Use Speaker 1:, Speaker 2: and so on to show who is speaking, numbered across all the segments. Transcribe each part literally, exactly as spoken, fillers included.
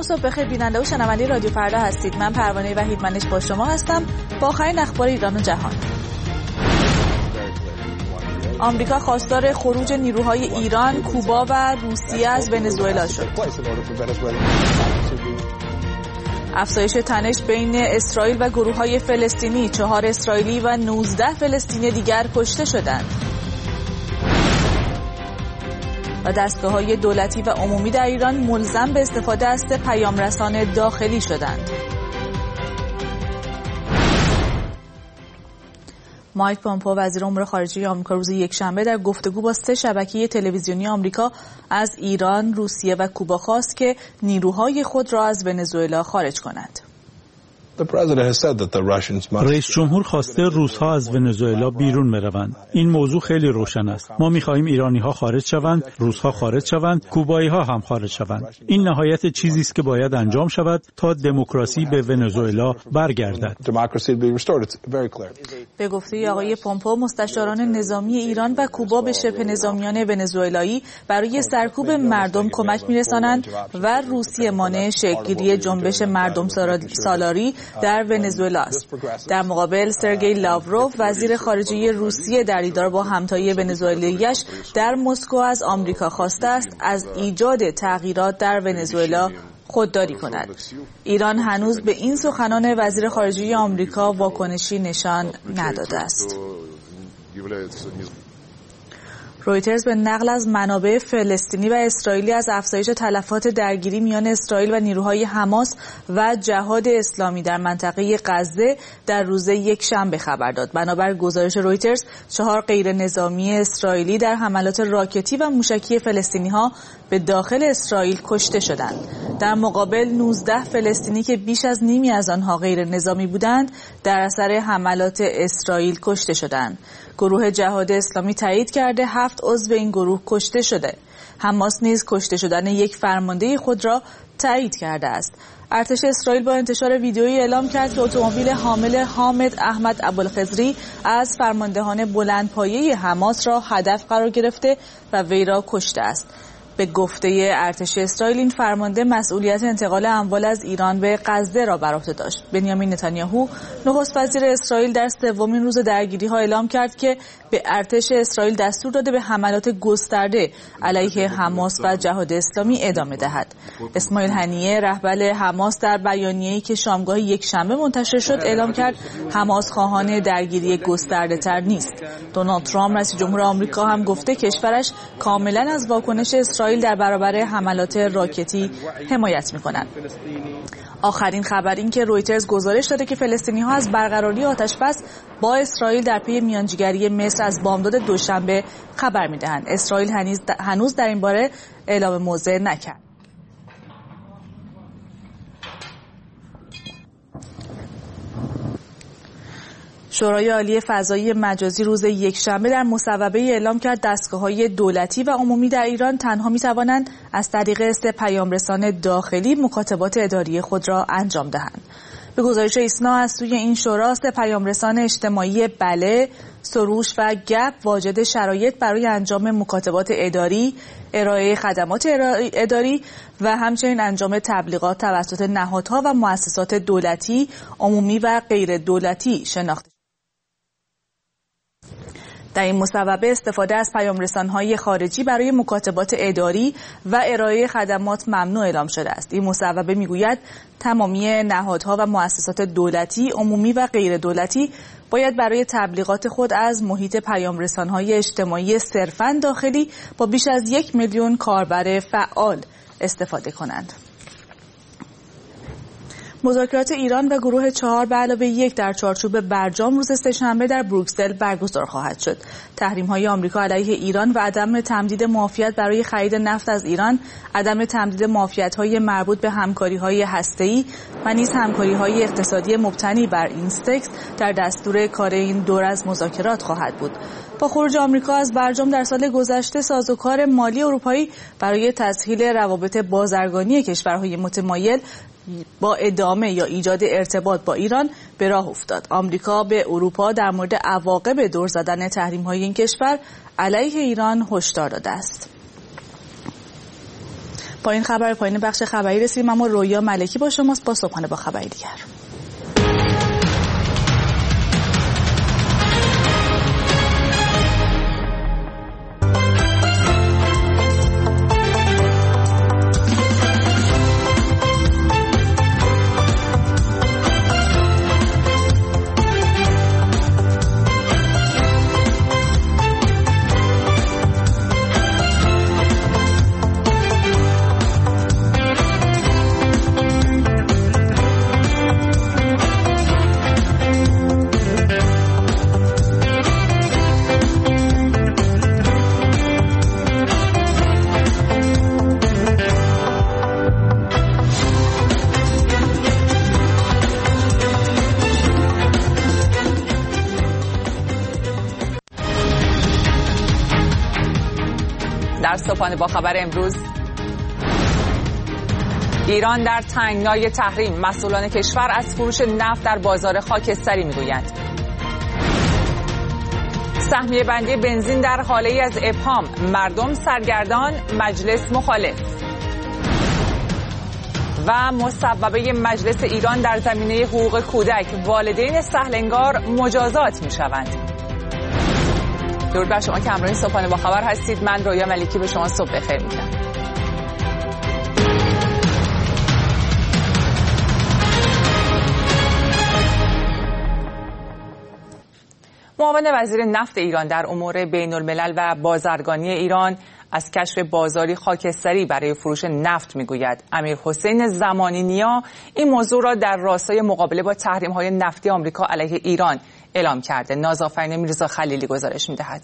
Speaker 1: صبح بخیر بیننده و شنونده رادیو فردا هستید. من پروانه وحیدمنش با شما هستم با آخرین اخبار ایران و جهان. آمریکا خواستار خروج نیروهای ایران، کوبا و روسیه از ونزوئلا شد. افزایش تنش بین اسرائیل و گروه‌های فلسطینی، چهار اسرائیلی و نوزده فلسطینی دیگر کشته شدند. و دستگاه‌های دولتی و عمومی در ایران ملزم به استفاده از پیامرسان داخلی شدند. مایک پامپئو وزیر امور خارجه آمریکا روز یکشنبه در گفتگو با سه شبکه تلویزیونی آمریکا از ایران، روسیه و کوبا خواست که نیروهای خود را از ونزوئلا خارج کنند.
Speaker 2: رئیس جمهور خواسته روس‌ها از ونزوئلا بیرون بروند. این موضوع خیلی روشن است. ما می‌خواهیم ایرانی‌ها خارج شوند، روس‌ها خارج شوند، کوبایی‌ها هم خارج شوند. این نهایت چیزی است که باید انجام شود تا دموکراسی به ونزوئلا برگردد.
Speaker 1: به گفته آقای پامپئو، مستشاران نظامی ایران و کوبا به شبه نظامیان ونزوئلایی برای سرکوب مردم کمک می‌رسانند و روسیه مانع شکل‌گیری جنبش مردم سالاری در ونزوئلا است. در مقابل سرگئی لاوروف وزیر خارجه روسیه در دیدار با همتای ونزوئلایی‌اش در مسکو از آمریکا خواسته است از ایجاد تغییرات در ونزوئلا خودداری کند. ایران هنوز به این سخنان وزیر خارجه آمریکا واکنشی نشان نداده است. رویترز به نقل از منابع فلسطینی و اسرائیلی از افزایش تلفات درگیری میان اسرائیل و نیروهای حماس و جهاد اسلامی در منطقه غزه در روز یکشنبه خبر داد. بنابر گزارش رویترز، چهار غیر نظامی اسرائیلی در حملات راکتی و موشکی فلسطینی‌ها به داخل اسرائیل کشته شدند. در مقابل نوزده فلسطینی که بیش از نیمی از آنها غیر نظامی بودند در اثر حملات اسرائیل کشته شدند. گروه جهاد اسلامی تایید کرده هفت عضو این گروه کشته شده. حماس نیز کشته شدن یک فرمانده خود را تایید کرده است. ارتش اسرائیل با انتشار ویدیویی اعلام کرد که اتومبیل حامل حامد احمد ابوالخضری از فرماندهان بلندپایه حماس را هدف قرار گرفته و وی را کشته است. به گفته ارتش اسرائیل، این فرمانده مسئولیت انتقال اموال از ایران به غزه را بر عهده داشت. بنیامین نتانیاهو نخست وزیر اسرائیل در سومین روز درگیری‌ها اعلام کرد که به ارتش اسرائیل دستور داده به حملات گسترده علیه حماس و جهاد اسلامی ادامه دهد. اسماعیل هنیه رهبر حماس در بیانیه‌ای که شامگاه یکشنبه منتشر شد اعلام کرد حماس خواهان درگیری گسترده‌تر نیست. دونالد ترامپ رئیس جمهور آمریکا هم گفته کشورش کاملا از واکنش اسرائیل در برابر حملات راکتی حمایت می‌کنند. آخرین خبر این که رویترز گزارش داده که فلسطینی‌ها از برقراری آتش‌بس با اسرائیل در پی میانجیگری مصر از بامداد دوشنبه خبر می‌دهند. اسرائیل هنوز در این باره اعلام موضع نکرد. شورای عالی فضایی مجازی روز یکشنبه در مصوبه اعلام کرد دستگاه‌های دولتی و عمومی در ایران تنها می‌توانند از طریق است پیامرسان داخلی مکاتبات اداری خود را انجام دهند. به گزارش ایسنا از سوی این شورا است پیامرسان اجتماعی بله، سروش و گپ واجد شرایط برای انجام مکاتبات اداری، ارائه خدمات اداری و همچنین انجام تبلیغات توسط نهادها و مؤسسات دولتی، عمومی و غیر دولتی شناخته. در این مصوبه استفاده از پیامرسان‌های خارجی برای مکاتبات اداری و ارائه خدمات ممنوع اعلام شده است. این مصوبه می‌گوید تمامی نهادها و مؤسسات دولتی، عمومی و غیر دولتی باید برای تبلیغات خود از محیط پیامرسان‌های اجتماعی صرفاً داخلی با بیش از یک میلیون کاربر فعال استفاده کنند. مذاکرات ایران و گروه چهار به علاوه یک در چارچوب برجام روز سه‌شنبه در بروکسل برگزار خواهد شد. تحریم‌های آمریکا علیه ایران و عدم تمدید معافیت برای خرید نفت از ایران، عدم تمدید معافیت‌های مربوط به همکاری‌های هسته‌ای و نیز همکاری‌های اقتصادی مبتنی بر اینستکس در دستور کار این دور از مذاکرات خواهد بود. با خروج آمریکا از برجام در سال گذشته، سازوکار مالی اروپایی برای تسهیل روابط بازرگانی کشورهای متمایل با ادامه یا ایجاد ارتباط با ایران به راه افتاد. آمریکا به اروپا در مورد عواقب دور زدن تحریم‌های این کشور علیه ایران هشدار داده است. پایین خبر پایین بخش خبری رسیدیم، اما رویا ملکی با شماست با صبحانه با خبری دیگر.
Speaker 3: در صبحانه با خبر امروز، ایران در تنگنای تحریم، مسئولان کشور از فروش نفت در بازار خاکستری میگویند. سهمیه بندی بنزین در حاله ای از ابهام، مردم سرگردان، مجلس مخالف. و مصوبه مجلس ایران در زمینه حقوق کودک، والدین سهلنگار مجازات میشوند. درود بر شما که همراهی صبحانه با خبر هستید. من رویا ملکی به شما صبح بخیر میگم. معاون وزیر نفت ایران در امور بین الملل و بازرگانی ایران از کشف بازاری خاکستری برای فروش نفت میگوید. امیرحسین زمانی نیا این موضوع را در راستای مقابله با تحریم‌های نفتی آمریکا علیه ایران اعلام کرده. نازآفرین میرزا خلیلی گزارش می‌دهد.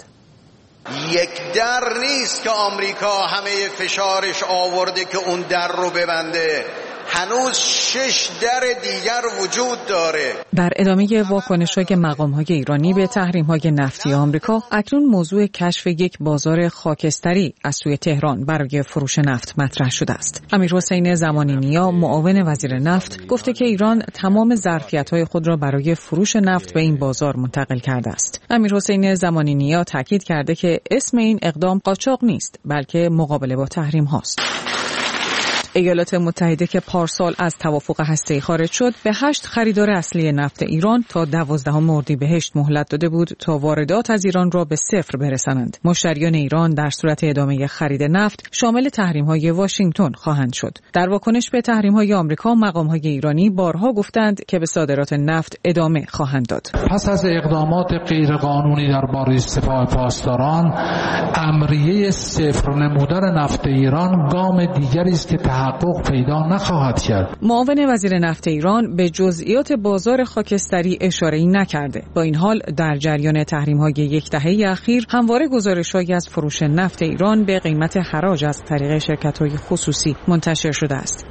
Speaker 4: یک در نیست که آمریکا همه فشارش آورده که اون در رو ببنده. هنوز شش در دیگر وجود داره.
Speaker 5: در ادامه واکنش‌های مقام‌های ایرانی به تحریم‌های نفتی آمریکا، اکنون موضوع کشف یک بازار خاکستری از سوی تهران برای فروش نفت مطرح شده است. امیرحسین زمانی نیا، معاون وزیر نفت، گفته که ایران تمام ظرفیت‌های خود را برای فروش نفت به این بازار منتقل کرده است. امیرحسین زمانی نیا تاکید کرده که اسم این اقدام قاچاق نیست، بلکه مقابله با تحریم هاست. ایالات متحده که پارسال از توافق هسته‌ای خارج شد، به هشت خریدار اصلی نفت ایران تا دوازدهم اردیبهشت مهلت داده بود تا واردات از ایران را به صفر برسانند. مشتریان ایران در صورت ادامه خرید نفت شامل تحریم‌های واشنگتن خواهند شد. در واکنش به تحریم‌های آمریکا، مقام‌های ایرانی بارها گفتند که به صادرات نفت ادامه خواهند داد.
Speaker 6: پس از اقدامات غیرقانونی درباره سپاه پاسداران، امریه صفر نمودن نفت ایران گام دیگری است که تحقق پیدا نخواهد کرد.
Speaker 5: معاون وزیر نفت ایران به جزئیات بازار خاکستری اشاره‌ای نکرده. با این حال در جریان تحریم‌های یک دهه اخیر همواره گزارش‌هایی از فروش نفت ایران به قیمت حراج از طریق شرکت‌های خصوصی منتشر شده است.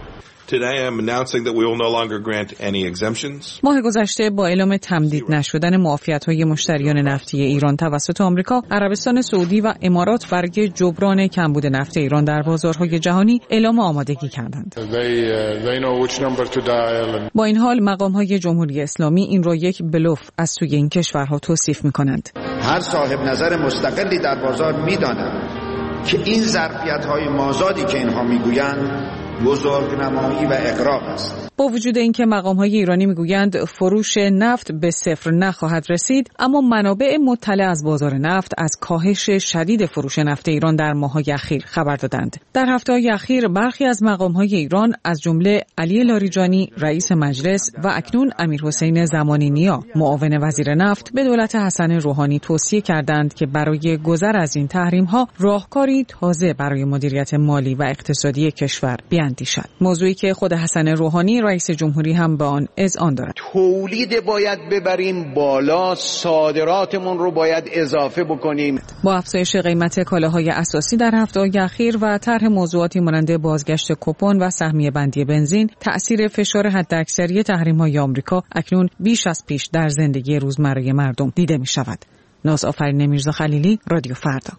Speaker 7: Today I'm announcing that we will no longer grant any exemptions.
Speaker 5: ماه گذشته با اعلام تمدید نشدن معافیت‌های مشتریان نفتی ایران توسط آمریکا، عربستان سعودی و امارات برای جبران کمبود نفت ایران در بازارهای جهانی اعلام آمادگی کردند.
Speaker 7: They, uh, they know which number to dial.
Speaker 5: با این حال مقام‌های جمهوری اسلامی این را یک بلوف از سوی این کشورها توصیف می‌کنند.
Speaker 8: هر صاحب نظر مستقلی در بازار می‌داند که این ظرفیت‌های مازادی که اینها می‌گویند بزرگنمایی و اغراق است.
Speaker 5: با وجود اینکه مقام‌های ایرانی میگویند فروش نفت به صفر نخواهد رسید، اما منابع مطلع از بازار نفت از کاهش شدید فروش نفت ایران در ماه‌های اخیر خبر دادند. در هفته‌های اخیر برخی از مقام‌های ایران از جمله علی لاریجانی رئیس مجلس و اکنون امیرحسین زمانی نیا معاون وزیر نفت به دولت حسن روحانی توصیه کردند که برای گذر از این تحریم‌ها راهکاری تازه برای مدیریت مالی و اقتصادی کشور بیاندیشد. موضوعی که خود حسن روحانی رئیس جمهوری هم به آن اذعان دارد.
Speaker 4: تولید باید ببریم بالا، صادراتمون رو باید اضافه بکنیم.
Speaker 5: با افزایش قیمت کالاهای اساسی در هفته‌های اخیر و طرح موضوعاتی مانند بازگشت کوپن و سهمیه بندی بنزین، تأثیر فشار حداکثری تحریم‌های آمریکا اکنون بیش از پیش در زندگی روزمره مردم دیده می‌شود. نازآفرین میرزا خلیلی، رادیو فردا.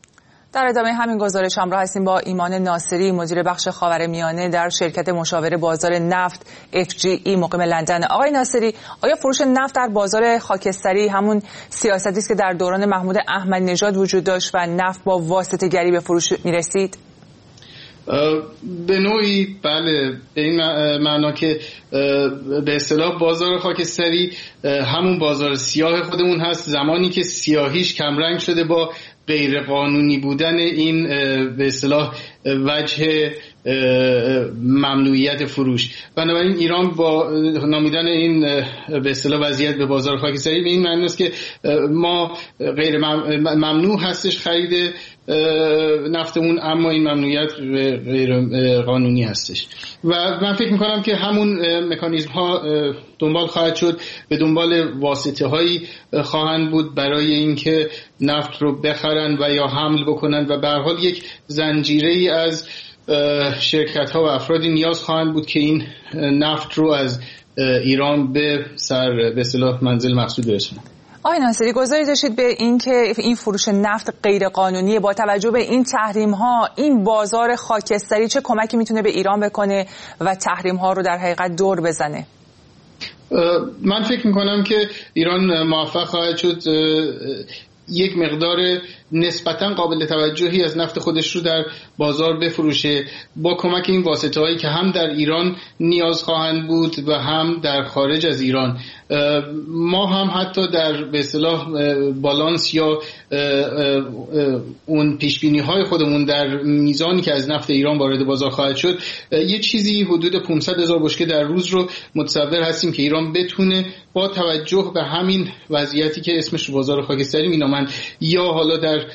Speaker 3: در ادامه همین گزارش همراه هستیم با ایمان ناصری، مدیر بخش خاورمیانه در شرکت مشاور بازار نفت اف جی ای مقیم لندن. آقای ناصری، آیا فروش نفت در بازار خاکستری همون سیاستی است که در دوران محمود احمدی نژاد وجود داشت و نفت با واسطه‌گری به فروش می‌رسید؟
Speaker 9: به نوعی بله، به این معنا که به اصطلاح بازار خاکستری همون بازار سیاه خودمون هست، زمانی که سیاهیش کمرنگ شده با غیر قانونی بودن این به اصطلاح وجه ممنوعیت فروش. بنابراین ایران با نامیدن این به اصطلاح وضعیت به بازار خاکستری به این معنی است که ما غیر ممنوع هستش خرید نفتمون، اما این ممنوعیت غیر قانونی هستش و من فکر میکنم که همون مکانیزم ها دنبال خواهد شد، به دنبال واسطه هایی خواهند بود برای اینکه نفت رو بخرن و یا حمل بکنن و به هر حال یک زنجیره ای از شرکت ها و افرادی نیاز خواهند بود که این نفت رو از ایران به سر به اصطلاح منزل مقصود برسونن.
Speaker 3: آقای ناصری، گزارش داشتید به این که این فروش نفت غیر قانونی با توجه به این تحریم ها، این بازار خاکستری چه کمکی میتونه به ایران بکنه و تحریم ها رو در حقیقت دور بزنه؟
Speaker 9: من فکر میکنم که ایران موفق خواهد شد یک مقدار نسبتاً قابل توجهی از نفت خودش رو در بازار بفروشه با کمک این واسطه هایی که هم در ایران نیاز خواهند بود و هم در خارج از ایران. ما هم حتی در به اصطلاح بالانس یا اون پیشبینی های خودمون در میزانی که از نفت ایران وارد بازار خواهد شد یه چیزی حدود پانصد هزار بشکه در روز رو متصور هستیم که ایران بتونه با توجه به همین وضعیتی که اسمش رو بازار خاکستری مینامند یا حالا در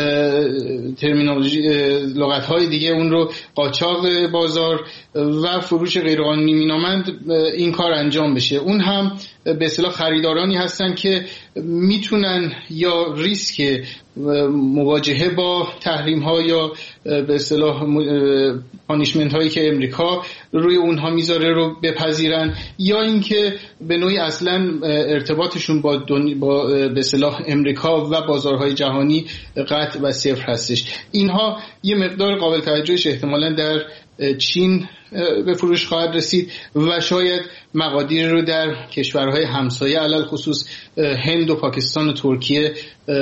Speaker 9: ترمینولوژی لغت‌های دیگه اون رو قاچاق بازار و فروش غیرقانونی مینامند این کار انجام بشه. اون هم به اصطلاح خریدارانی هستن که میتونن یا ریسک مواجهه با تحریم ها یا به اصطلاح پانیشمنت هایی که امریکا روی اونها میذاره رو بپذیرن یا اینکه به نوعی اصلا ارتباطشون با با به اصطلاح امریکا و بازارهای جهانی قطع و صفر هستش. اینها یه مقدار قابل توجهش احتمالاً در چین به فروش خواهد رسید و شاید مقادیر رو در کشورهای همسایه علل خصوص هند و پاکستان و ترکیه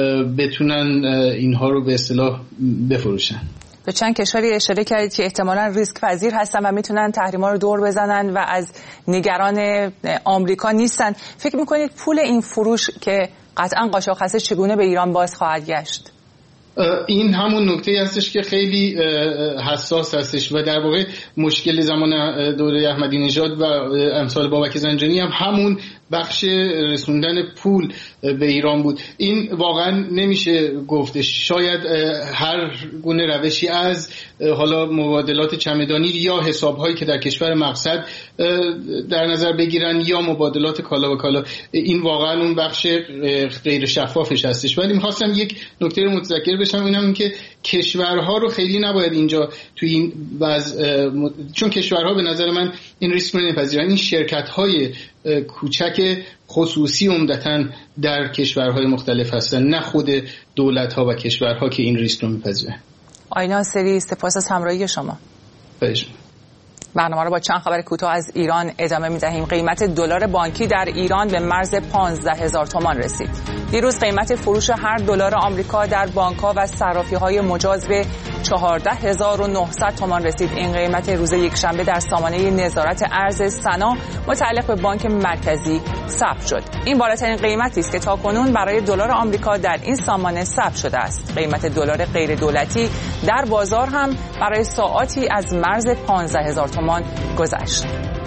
Speaker 9: بتونن اینها رو به اصطلاح بفروشن.
Speaker 3: به چند کشوری اشاره کردید که احتمالاً ریسک پذیر هستن و میتونن تحریم‌ها رو دور بزنن و از نگران آمریکا نیستن. فکر میکنید پول این فروش که قطعاً قاچاق هست چگونه به ایران باز خواهد گشت؟
Speaker 9: این همون نکته هستش که خیلی حساس هستش و در واقع مشکل زمان دوره احمدی نژاد و امثال بابک زنجانی هم همون بخش رسوندن پول به ایران بود. این واقعا نمیشه گفتش، شاید هر گونه روشی از حالا مبادلات چمدانی یا حسابهایی که در کشور مقصد در نظر بگیرن یا مبادلات کالا به کالا، این واقعا اون بخش غیر شفافش هستش. ولی میخواستم یک نکته رو متذکر بشم، اینم که کشورها رو خیلی نباید اینجا توی این وضع، چون کشورها به نظر من این ریسک رو نمیپذیرن. این شرکت‌های کوچک خصوصی عمدتاً در کشورهای مختلف هستن، نه خود دولت‌ها و کشورها که این ریسک رو میپذیرن.
Speaker 3: آقای ناصری، سپاس از همراهی شما.
Speaker 9: بله.
Speaker 3: برنامه رو با چند خبر کوتاه از ایران ادامه می‌دهیم. قیمت دلار بانکی در ایران به مرز پانزده هزار تومان رسید. دیروز قیمت فروش هر دلار آمریکا در بانک‌ها و صرافی‌های مجاز به چهارده هزار و نهصد تومان رسید. این قیمت روز یکشنبه در سامانه نظارت ارز سنا متعلق به بانک مرکزی ثبت شد. این بالاترین قیمتی است که تاکنون برای دلار آمریکا در این سامانه ثبت شده است. قیمت دلار غیر دولتی در بازار هم برای ساعاتی از مرز پانزده هزار تومان گذشت.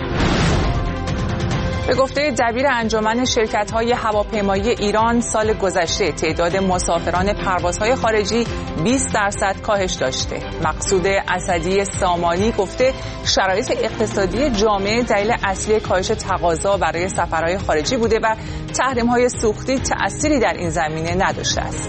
Speaker 3: به گفته دبیر انجمن شرکت‌های هواپیمایی ایران، سال گذشته تعداد مسافران پروازهای خارجی بیست درصد کاهش داشته. مقصود اسدی سامانی گفته شرایط اقتصادی جامعه دلیل اصلی کاهش تقاضا برای سفرهای خارجی بوده و تحریم‌های سوختی تأثیری در این زمینه نداشته است.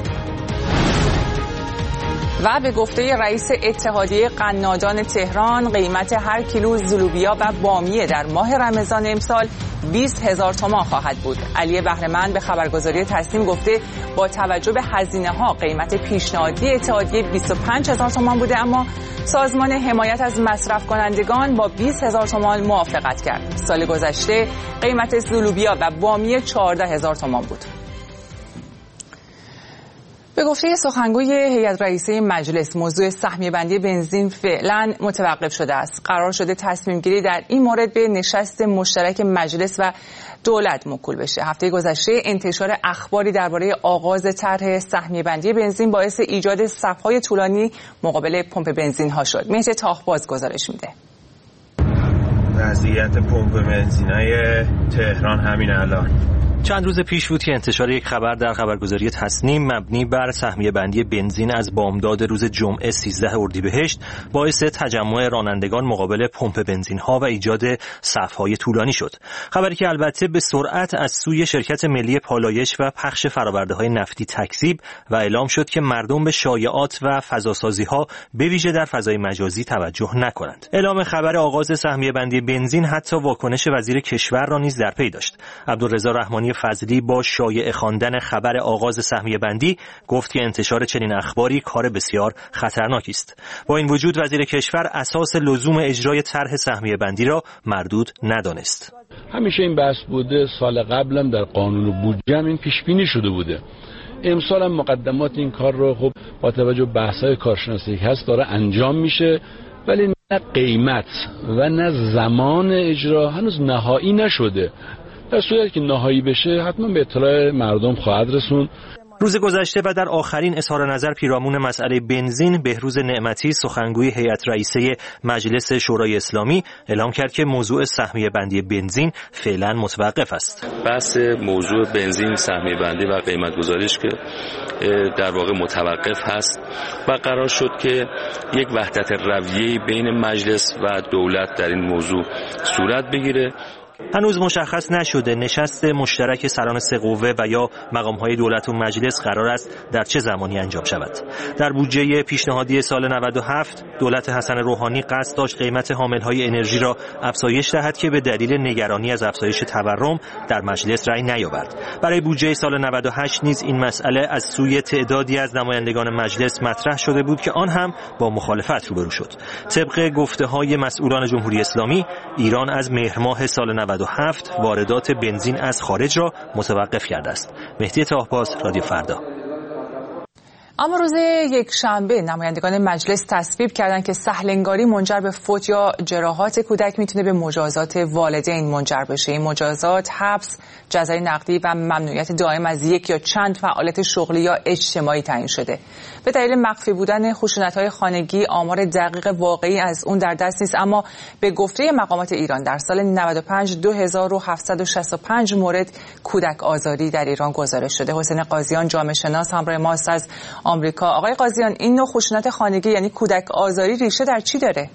Speaker 3: و به گفته رئیس اتحادیه قنادان تهران، قیمت هر کیلو زلوبیا و بامیه در ماه رمضان امسال بیست هزار تومان خواهد بود. علی بهره‌مند به خبرگزاری تصنیم گفته با توجه به هزینه ها قیمت پیشنهادی اتحادیه بیست و پنج هزار تومان بوده، اما سازمان حمایت از مصرف کنندگان با بیست هزار تومان موافقت کرد. سال گذشته قیمت زلوبیا و بامیه چهارده هزار تومان بود. به گفته سخنگوی هیئت رئیسه مجلس، موضوع سهمیه بندی بنزین فعلا متوقف شده است. قرار شده تصمیم گیری در این مورد به نشست مشترک مجلس و دولت موکول بشه. هفته گذشته انتشار اخباری درباره آغاز طرح سهمیه بندی بنزین باعث ایجاد صف‌های طولانی مقابل پمپ بنزین ها شد. مهدی تاهباز گزارش میده.
Speaker 10: وضعیت پمپ بنزینای تهران همین الان.
Speaker 11: چند روز پیش بود که انتشار یک خبر در خبرگزاری تصنیم مبنی بر سهمیه بندی بنزین از بامداد روز جمعه سیزده اردیبهشت باعث تجمع رانندگان مقابل پمپ بنزین ها و ایجاد صف‌های طولانی شد. خبری که البته به سرعت از سوی شرکت ملی پالایش و پخش فرآورده‌های نفتی تکذیب و اعلام شد که مردم به شایعات و فضاسازی ها به ویژه در فضای مجازی توجه نکنند. اعلام خبر آغاز سهمیه بندی بنزین حتی واکنش وزیر کشور را نیز در پی داشت. عبدالرضا رحمانی فضلی با شایعه خواندن خبر آغاز سهمیه بندی گفت که انتشار چنین اخباری کار بسیار خطرناکی است. با این وجود وزیر کشور اساس لزوم اجرای طرح سهمیه بندی را مردود ندانست.
Speaker 12: همیشه این بحث بوده، سال قبلم در قانون بودجه این پیش بینی شده بوده. امسال هم مقدمات این کار رو خب با توجه به بحث‌های کارشناسی که هست داره انجام میشه، ولی نه قیمت و نه زمان اجرا هنوز نهایی نشده. در صورتی که نهایی بشه حتما به اطلاع مردم خواهد رسوند.
Speaker 11: روز گذشته و در آخرین اظهار نظر پیرامون مسئله بنزین، بهروز نعمتی سخنگوی هیئت رئیسه مجلس شورای اسلامی اعلام کرد که موضوع سهمیه بندی بنزین فعلا متوقف است.
Speaker 13: بحث موضوع بنزین، سهمیه بندی و قیمت گذاریش که در واقع متوقف هست و قرار شد که یک وحدت رویه‌ای بین مجلس و دولت در این موضوع صورت بگیره.
Speaker 11: هنوز مشخص نشده نشست مشترک سران سه قوه و یا مقام‌های دولت و مجلس قرار است در چه زمانی انجام شود. در بودجه پیشنهادی سال نود و هفت دولت حسن روحانی قصد داشت قیمت حامل‌های انرژی را افزایش دهد که به دلیل نگرانی از افزایش تورم در مجلس رأی نیاورد. برای بودجه سال نود و هشت نیز این مسئله از سوی تعدادی از نمایندگان مجلس مطرح شده بود که آن هم با مخالفت روبرو شد. طبق گفته‌های مسئولان جمهوری اسلامی، ایران از مهر ماه سال نود و هفت واردات بنزین از خارج را متوقف کرده است. مهدی تاهباز، رادیو فردا.
Speaker 3: اما روز یک شنبه نمایندگان مجلس تصویب کردند که سهلنگاری منجر به فوت یا جراحات کودک میتونه به مجازات والدین منجر بشه. این مجازات حبس، جزای نقدی و ممنوعیت دائم از یک یا چند فعالیت شغلی یا اجتماعی تعیین شده. به دلیل مخفی بودن خشونت‌های خانگی آمار دقیق واقعی از اون در دست نیست، اما به گفته مقامات ایران در سال نود و پنج دو هزار و هفتصد و شصت و پنج مورد کودک آزاری در ایران گزارش شده. حسین قاضیان جامعه شناس همراه ماست از آمریکا. آقای قاضیان، این نوع خشونت خانگی یعنی کودک آزاری ریشه در چی داره؟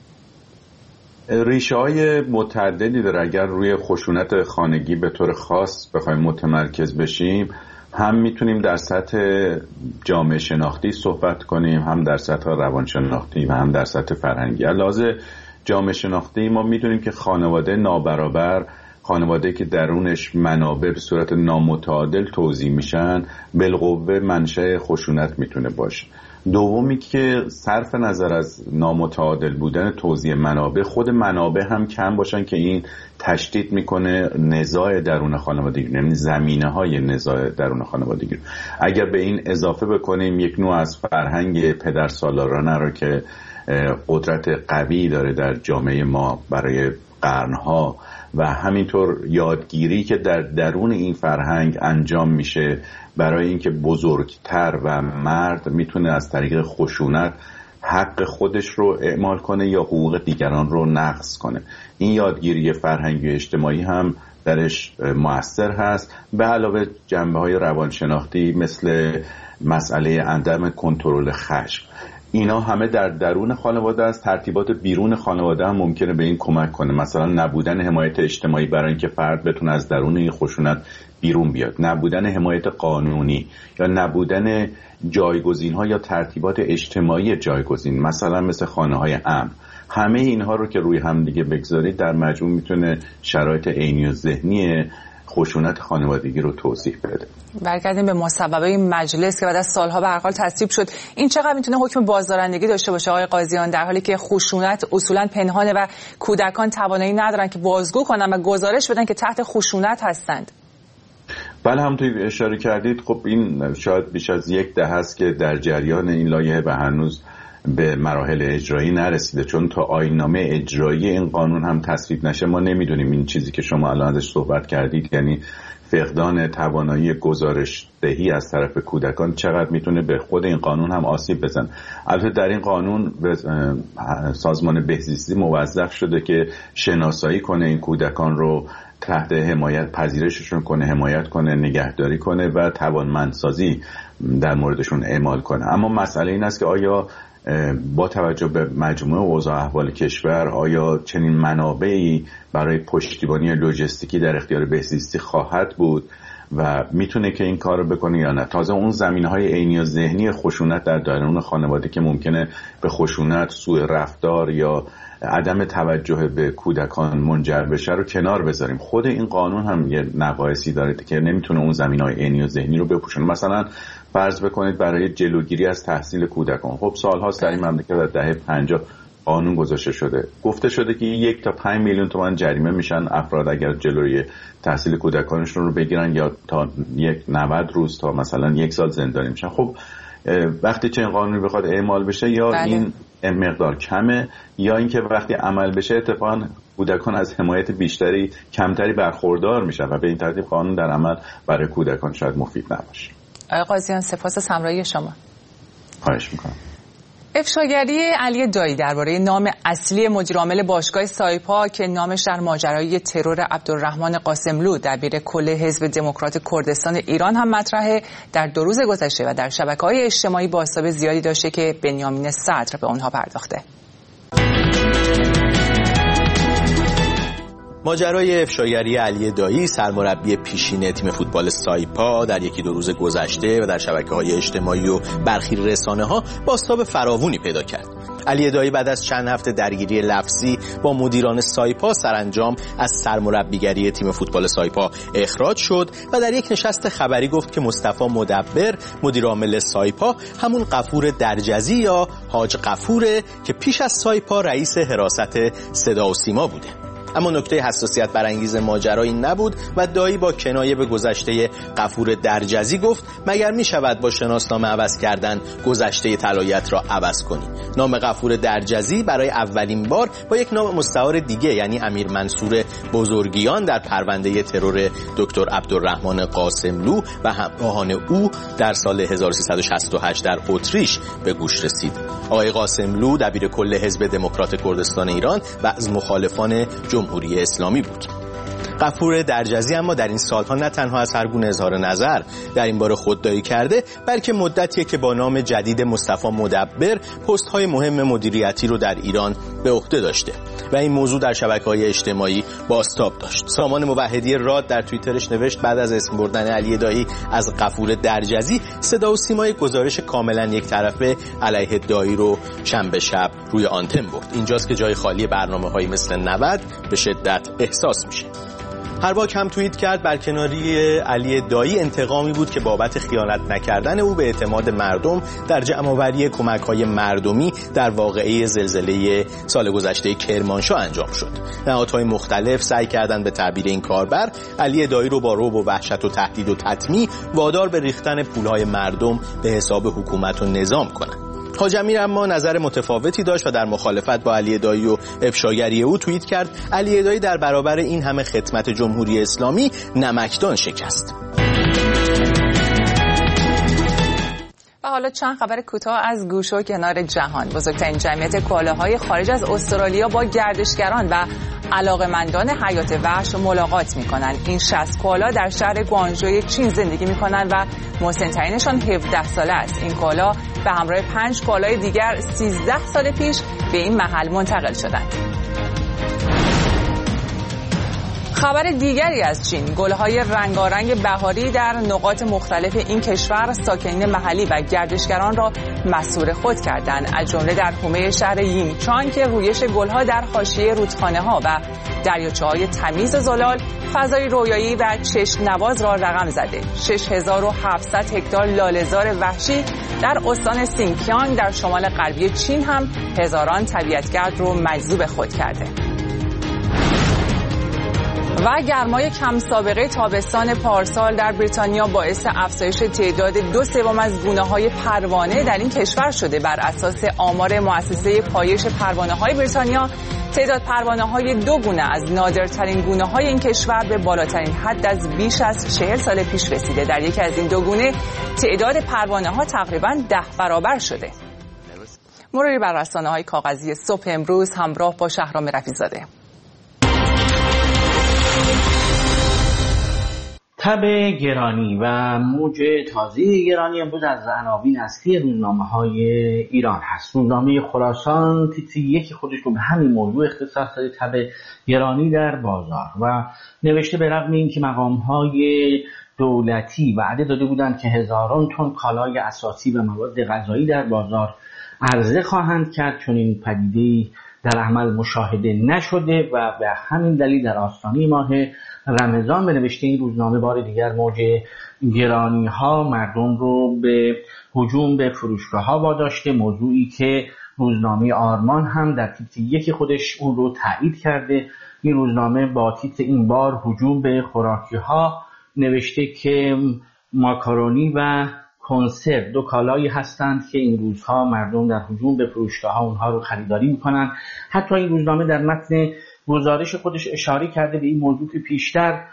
Speaker 14: ریشه های متعددی داره. اگر روی خشونت خانگی به طور خاص بخوایم متمرکز بشیم، هم میتونیم در سطح جامعه شناختی صحبت کنیم، هم در سطح روانشناختی و هم در سطح فرهنگی. علاوه جامعه شناختی ما میدونیم که خانواده نابرابر، خانواده که درونش منابع به صورت نامتعادل توزیع میشن، بالقوه منشأ خشونت میتونه باشه. دومی که صرف نظر از نامتعادل بودن توزیع منابع، خود منابع هم کم باشن که این تشدید میکنه نزاع درون خانوادگی، یعنی زمینه های نزاع درون خانوادگی. اگر به این اضافه بکنیم یک نوع از فرهنگ پدر سالارانه رو که قدرت قوی داره در جامعه ما برای قرنها و همینطور یادگیری که در درون این فرهنگ انجام میشه برای اینکه بزرگتر و مرد میتونه از طریق خشونت حق خودش رو اعمال کنه یا حقوق دیگران رو نقض کنه. این یادگیری فرهنگی و اجتماعی هم درش مؤثر هست، به علاوه جنبه‌های روانشناختی مثل مسئله عدم کنترل خشم. اینا همه در درون خانواده است. ترتیبات بیرون خانواده هم ممکنه به این کمک کنه، مثلا نبودن حمایت اجتماعی برای اینکه فرد بتونه از درون این خشونت بیرون بیاد، نبودن حمایت قانونی یا نبودن جایگزین‌ها یا ترتیبات اجتماعی جایگزین، مثلا مثل خانه‌های امن. همه اینها رو که روی هم دیگه بگذارید در مجموع میتونه شرایط عینی و ذهنی خشونت خانوادگی رو توضیح بده.
Speaker 3: برگردیم به مصوبه مجلس که بعد از سالها به هر حال تصویب شد. این چقدر میتونه حکم بازدارندگی داشته باشه آقای قاضیان، در حالی که خشونت اصولا پنهانه و کودکان توانایی ندارن که بازگو کنن و گزارش بدن که تحت خشونت هستند؟
Speaker 14: بله همونطوری اشاره کردید، خب این شاید بیش از یک دهه است که در جریان این لایحه و هنوز به مراحل اجرایی نرسیده، چون تا آیین‌نامه اجرایی این قانون هم تصویب نشه ما نمیدونیم این چیزی که شما الان ازش صحبت کردید، یعنی فقدان توانایی گزارش دهی از طرف کودکان چقدر میتونه به خود این قانون هم آسیب بزنه. البته در این قانون سازمان بهزیستی موظف شده که شناسایی کنه این کودکان رو، تحت حمایت پذیرششون کنه، حمایت کنه، نگهداری کنه و توانمندسازی در موردشون اعمال کنه. اما مسئله این است که آیا با توجه به مجموعه اوضاع احوال کشور آیا چنین منابعی برای پشتیبانی لوجستیکی در اختیار بهزیستی خواهد بود و میتونه که این کار رو بکنه یا نه. تازه اون زمینه‌های عینی و ذهنی خشونت در درون خانواده که ممکنه به خشونت، سوء رفتار یا عدم توجه به کودکان منجر بشه رو کنار بذاریم. خود این قانون هم یه نقایصی داره که نمیتونه اون زمینه‌های عینی و ذهنی رو بپوشونه. مثلا فرض بکنید برای جلوگیری از تحصیل کودکان، خب سال‌هاست در این مملکت در دهه پنجاه قانون گذاشته شده، گفته شده که یک تا پنج میلیون تومان جریمه میشن افراد اگر جلوی تحصیل کودکانشون رو بگیرن، یا تا یک نود روز تا مثلا یک سال زندانی میشن. خب وقتی چه این قانونی بخواد اعمال بشه یا بله. این مقدار کمه یا اینکه وقتی عمل بشه اتفاقا کودکان از حمایت بیشتری کمتری برخوردار میشن و به این ترتیب قانون در عمل برای کودکان شاید مفید نباشه.
Speaker 3: آقای قاضیان سپاس از همراهی شما.
Speaker 14: خواهش میکنم.
Speaker 3: افشاگری علی دایی درباره نام اصلی مدیرعامل باشگاه سایپا که نامش در ماجرای ترور عبدالرحمن قاسملو دبیر کل حزب دموکرات کردستان ایران هم مطرحه، در دو روز گذشته و در شبکه‌های اجتماعی بازتاب زیادی داشته که بنیامین صدر به اونها پرداخته.
Speaker 11: ماجرای افشاگری علی دایی سرمربی پیشین تیم فوتبال سایپا در یکی دو روز گذشته و در شبکه‌های اجتماعی و برخی رسانه‌ها بازتاب فراوانی پیدا کرد. علی دایی بعد از چند هفته درگیری لفظی با مدیران سایپا سرانجام از سرمربیگری تیم فوتبال سایپا اخراج شد و در یک نشست خبری گفت که مصطفی مدبر مدیرعامل سایپا همون غفور درجزی یا حاج غفوره که پیش از سایپا رئیس حراست صدا و سیما بوده. اما نکته حساسیت برانگیز ماجرا این نبود و دایی با کنایه به گذشته غفور درجزی گفت مگر می شود با شناسنامه عوض کردن گذشته طلایت را عوض کنی. نام غفور درجزی برای اولین بار با یک نام مستعار دیگه یعنی امیر منصور بزرگیان در پرونده ترور دکتر عبدالرحمن قاسملو و همراهان او در سال هزار و سیصد و شصت و هشت در اتریش به گوش رسید. آقای قاسملو دبیر کل حزب دموکرات کردستان ایران و از مخالفان جمهوری اسلامی بود. غفور درجزی اما در این سالها نه تنها از هر گونه اظهار نظر در این باره خودداری کرده، بلکه مدتیه که با نام جدید مصطفی مدبر پست‌های مهم مدیریتی رو در ایران به عهده داشته و این موضوع در شبکه‌های اجتماعی بازتاب داشت. سامان موحدی راد در توییترش نوشت بعد از اسم بردن علی دایی از غفور درجزی، صدا و سیمای گزارش کاملا یک طرفه علیه دایی رو شنبه شب روی آنتن برد. اینجاست که جای خالی برنامه‌هایی مثل نود به شدت احساس میشه. هر باک هم توییت کرد برکناری علی دایی انتقامی بود که بابت خیانت نکردن او به اعتماد مردم در جمع‌آوری کمک‌های مردمی در واقعه زلزله سال گذشته کرمانشاه انجام شد. نهادهای مختلف سعی کردند به تعبیر این کاربر علی دایی رو با رعب و وحشت و تهدید و تطمیع وادار به ریختن پولهای مردم به حساب حکومت و نظام کنند. حاج امیر اما نظر متفاوتی داشت و در مخالفت با علی دایی و افشاگری او توییت کرد علی دایی در برابر این همه خدمت جمهوری اسلامی نمکدان شکست.
Speaker 3: و حالا چند خبر کوتاه از گوشه و کنار جهان. بزرگترین جمعیت کالاهای خارج از استرالیا با گردشگران و علاقه‌مندان حیات وحش ملاقات می‌کنند. این شصت کالا در شهر گوانژوی چین زندگی می‌کنند و مسن‌ترینشان هفده ساله است. این کالا به همراه پنج کالای دیگر سیزده سال پیش به این محل منتقل شدند. خبر دیگری از چین، گل‌های رنگارنگ بهاری در نقاط مختلف این کشور ساکنین محلی و گردشگران را مسحور خود کردند، از جمله در حومه شهر یینچان که رویش گل‌ها در حاشیه رودخانه‌ها و دریاچه‌های تمیز زلال فضای رویایی و چشم‌نواز را رقم زده. شش هزار و هفتصد هکتار لاله‌زار وحشی در استان سینکیانگ در شمال غربی چین هم هزاران طبیعتگرد را مجذوب خود کرده. و گرمای کم سابقه تابستان پارسال در بریتانیا باعث افزایش تعداد دو سوم از گونه‌های پروانه در این کشور شده. بر اساس آمار مؤسسه پایش پروانه‌های بریتانیا، تعداد پروانه‌های دو گونه از نادرترین گونه‌های این کشور به بالاترین حد از بیش از چهل سال پیش رسیده. در یکی از این دو گونه تعداد پروانه‌ها تقریباً ده برابر شده. مروری بر رسانه‌های کاغذی صبح امروز همراه با شهرام رفیع‌زاده.
Speaker 15: تب گرانی و موج تازه گرانی امروز از عناوین اصلی روزنامه‌های ایران هست. روزنامه خراسان تیتر یک خودش رو به همین موضوع اختصاص داده، تب گرانی در بازار، و نوشته به رغم اینکه مقام‌های دولتی وعده داده بودند که هزاران تن کالای اساسی و مواد غذایی در بازار عرضه خواهند کرد، چون این پدیده در عمل مشاهده نشده و به همین دلیل در آستانه ماه رمضان به نوشته این روزنامه بار دیگر موج گرانی ها مردم رو به هجوم به فروشگاه ها واداشته، موضوعی که روزنامه آرمان هم در تیتر یک خودش اون رو تایید کرده. این روزنامه با تیتر این بار هجوم به خوراکی ها نوشته که ماکارونی و کنسرو دو کالایی هستند که این روزها مردم در هجوم به فروشگاه ها اونها رو خریداری میکنن. حتی این روزنامه در متن گزارش خودش اشاره کرده به این موضوع که پیشتر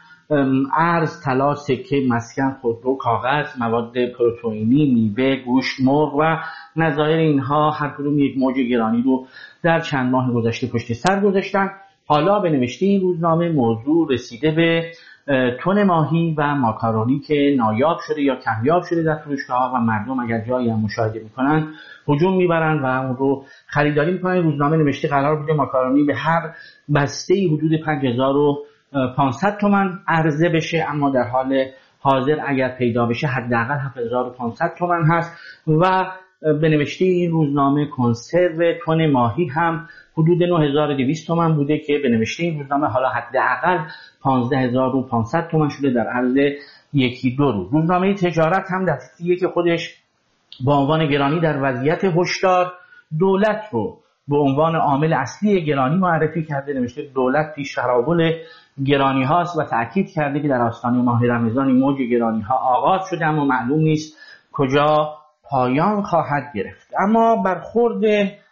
Speaker 15: ارز، طلا، سکه، مسکن، خودرو، کاغذ، مواد پروتئینی، میوه، گوشت، مرغ و نظایر اینها هر کدوم یک موج گرانی رو در چند ماه گذشته پشت سر گذاشتن. حالا به نوشته این روزنامه موضوع رسیده به تن ماهی و ماکارونی که نایاب شده یا کمیاب شده در فروشگاه‌ها و مردم اگر جایی هم مشاهده میکنن هجوم میبرن و اون رو خریداری میکنن. روزنامه نوشته قرار بوده ماکارونی به هر بسته حدود پنج هزار و پانصد تومان عرضه بشه، اما در حال حاضر اگر پیدا بشه حداقل هفت هزار و پانصد تومان هست. و به نوشته این روزنامه کنسرو تن ماهی هم حدود نه هزار و دویست تومان بوده که به نوشته این روزنامه حالا حداقل پانزده هزار و پانصد تومان شده در عرض یکی دو روز. روزنامه تجارت هم در تیتر که خودش با عنوان گرانی در وضعیت هشدار دولت رو به عنوان عامل اصلی گرانی معرفی کرده. نوشته دولت پیش تراول گرانی هاست و تاکید کرده که در آستانه ماه رمضان این موج گرانی ها آغاز شده اما معلوم نیست کجا پایان خواهد گرفت. اما برخورد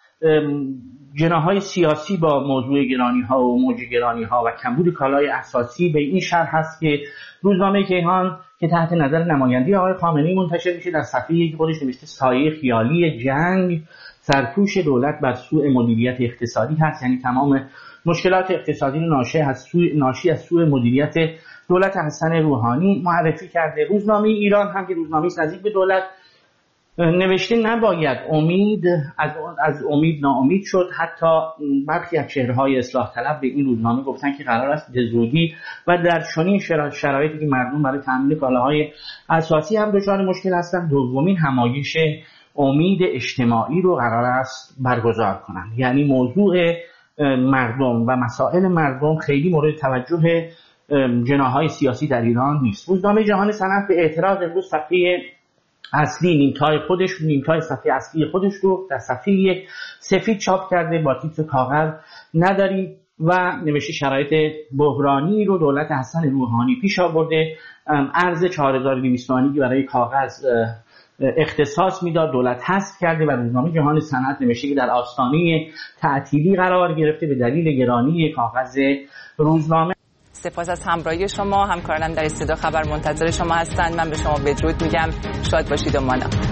Speaker 15: جناح‌های سیاسی با موضوع گرانی ها و موج گرانی ها و کمبود کالای اساسی به این شرح هست که روزنامه کیهان که تحت نظر نماینده آقای خامنه‌ای منتشر میشه در صفحه یک خودش نوشته سایه خیالی جنگ سرپوش دولت بر سوء مدیریت اقتصادی هست، یعنی تمام مشکلات اقتصادی ناشی از سوء ناشی از سوء مدیریت دولت حسن روحانی معرفی کرده. روزنامه ایران هم که روزنامه نزدیک به دولت نوشته نباید امید از از امید ناامید شد. حتی برخی از چهره‌های اصلاح طلب به این روزنامه گفتن که قرار است به زودی و در چنین شرایطی که مردم برای تامین کالاهای اساسی هم دچار مشکل هستند دومین همایش امید اجتماعی رو قرار است برگزار کنند. یعنی موضوع مردم و مسائل مردم خیلی مورد توجه جناح‌های سیاسی در ایران نیست. روزنامه جهان صنعت به اعتراض امروز صفحه اصلی نیمتای خودش نیمتای صفحه اصلی خودش رو در صفحه یک سفید چاپ کرده با تیتر کاغذ نداریم و نوشته شرایط بحرانی رو دولت حسن روحانی پیش آورده. ارز چهار هزار و دویست تومانی برای کاغذ اختصاص میداد دولت حذف کرده و روزنامه جهان صنعت نوشته که در آستانه تعطیلی قرار گرفته به دلیل گرانی کاغذ روزنامه.
Speaker 3: سپاس از همراهی شما. همکارانم در استودیو خبر منتظر شما هستند. من به شما بدرود میگم. شاد باشید و مانا.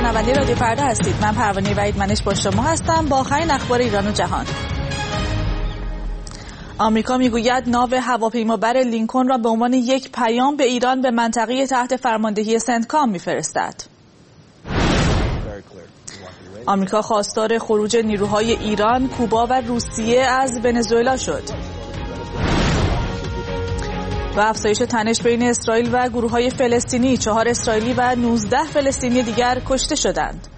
Speaker 1: شنونده رادیو فردا هستید. من پروانه وحیدمنش با شما هستم با آخرین اخبار ایران و جهان. آمریکا میگوید ناو هواپیمابر لینکن را به عنوان یک پیام به ایران به منطقه تحت فرماندهی سنتکام میفرستد. آمریکا خواستار خروج نیروهای ایران، کوبا و روسیه از ونزوئلا شد. و افزایش تنش بین اسرائیل و گروه‌های فلسطینی، چهار اسرائیلی و نوزده فلسطینی دیگر کشته شدند.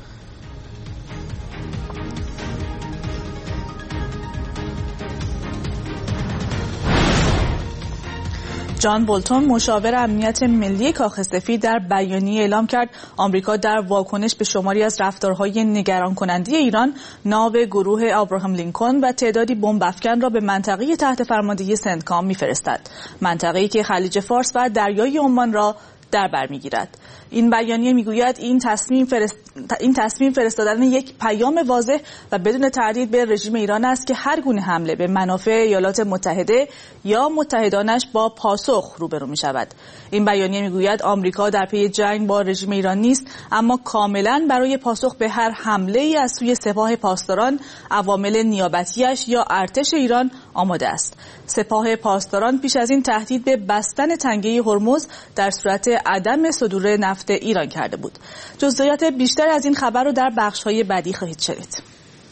Speaker 1: جان بولتون مشاور امنیت ملی کاخ سفید در بیانیه اعلام کرد آمریکا در واکنش به شماری از رفتارهای نگران کننده ایران ناو گروه ابراهام لینکن و تعدادی بمب افکن را به منطقه تحت فرماندهی سنتکام می‌فرستد. منطقه‌ای که خلیج فارس و دریای عمان را در بر می‌گیرد. این بیانیه میگوید این تصمیم فرست... این تصمیم فرستادن یک پیام واضح و بدون تردید به رژیم ایران است که هر گونه حمله به منافع ایالات متحده یا متحدانش با پاسخ روبرو می‌شود. این بیانیه میگوید آمریکا در پی جنگ با رژیم ایران نیست، اما کاملاً برای پاسخ به هر حمله‌ای از سوی سپاه پاسداران، عوامل نیابتی‌اش یا ارتش ایران آماده است. سپاه پاسداران پیش از این تهدید به بستن تنگه هرمز در صورت عدم صدور نفت ایران کرده بود. جزئیات بیشتر از این خبر رو در بخش‌های بعدی خواهید شنید.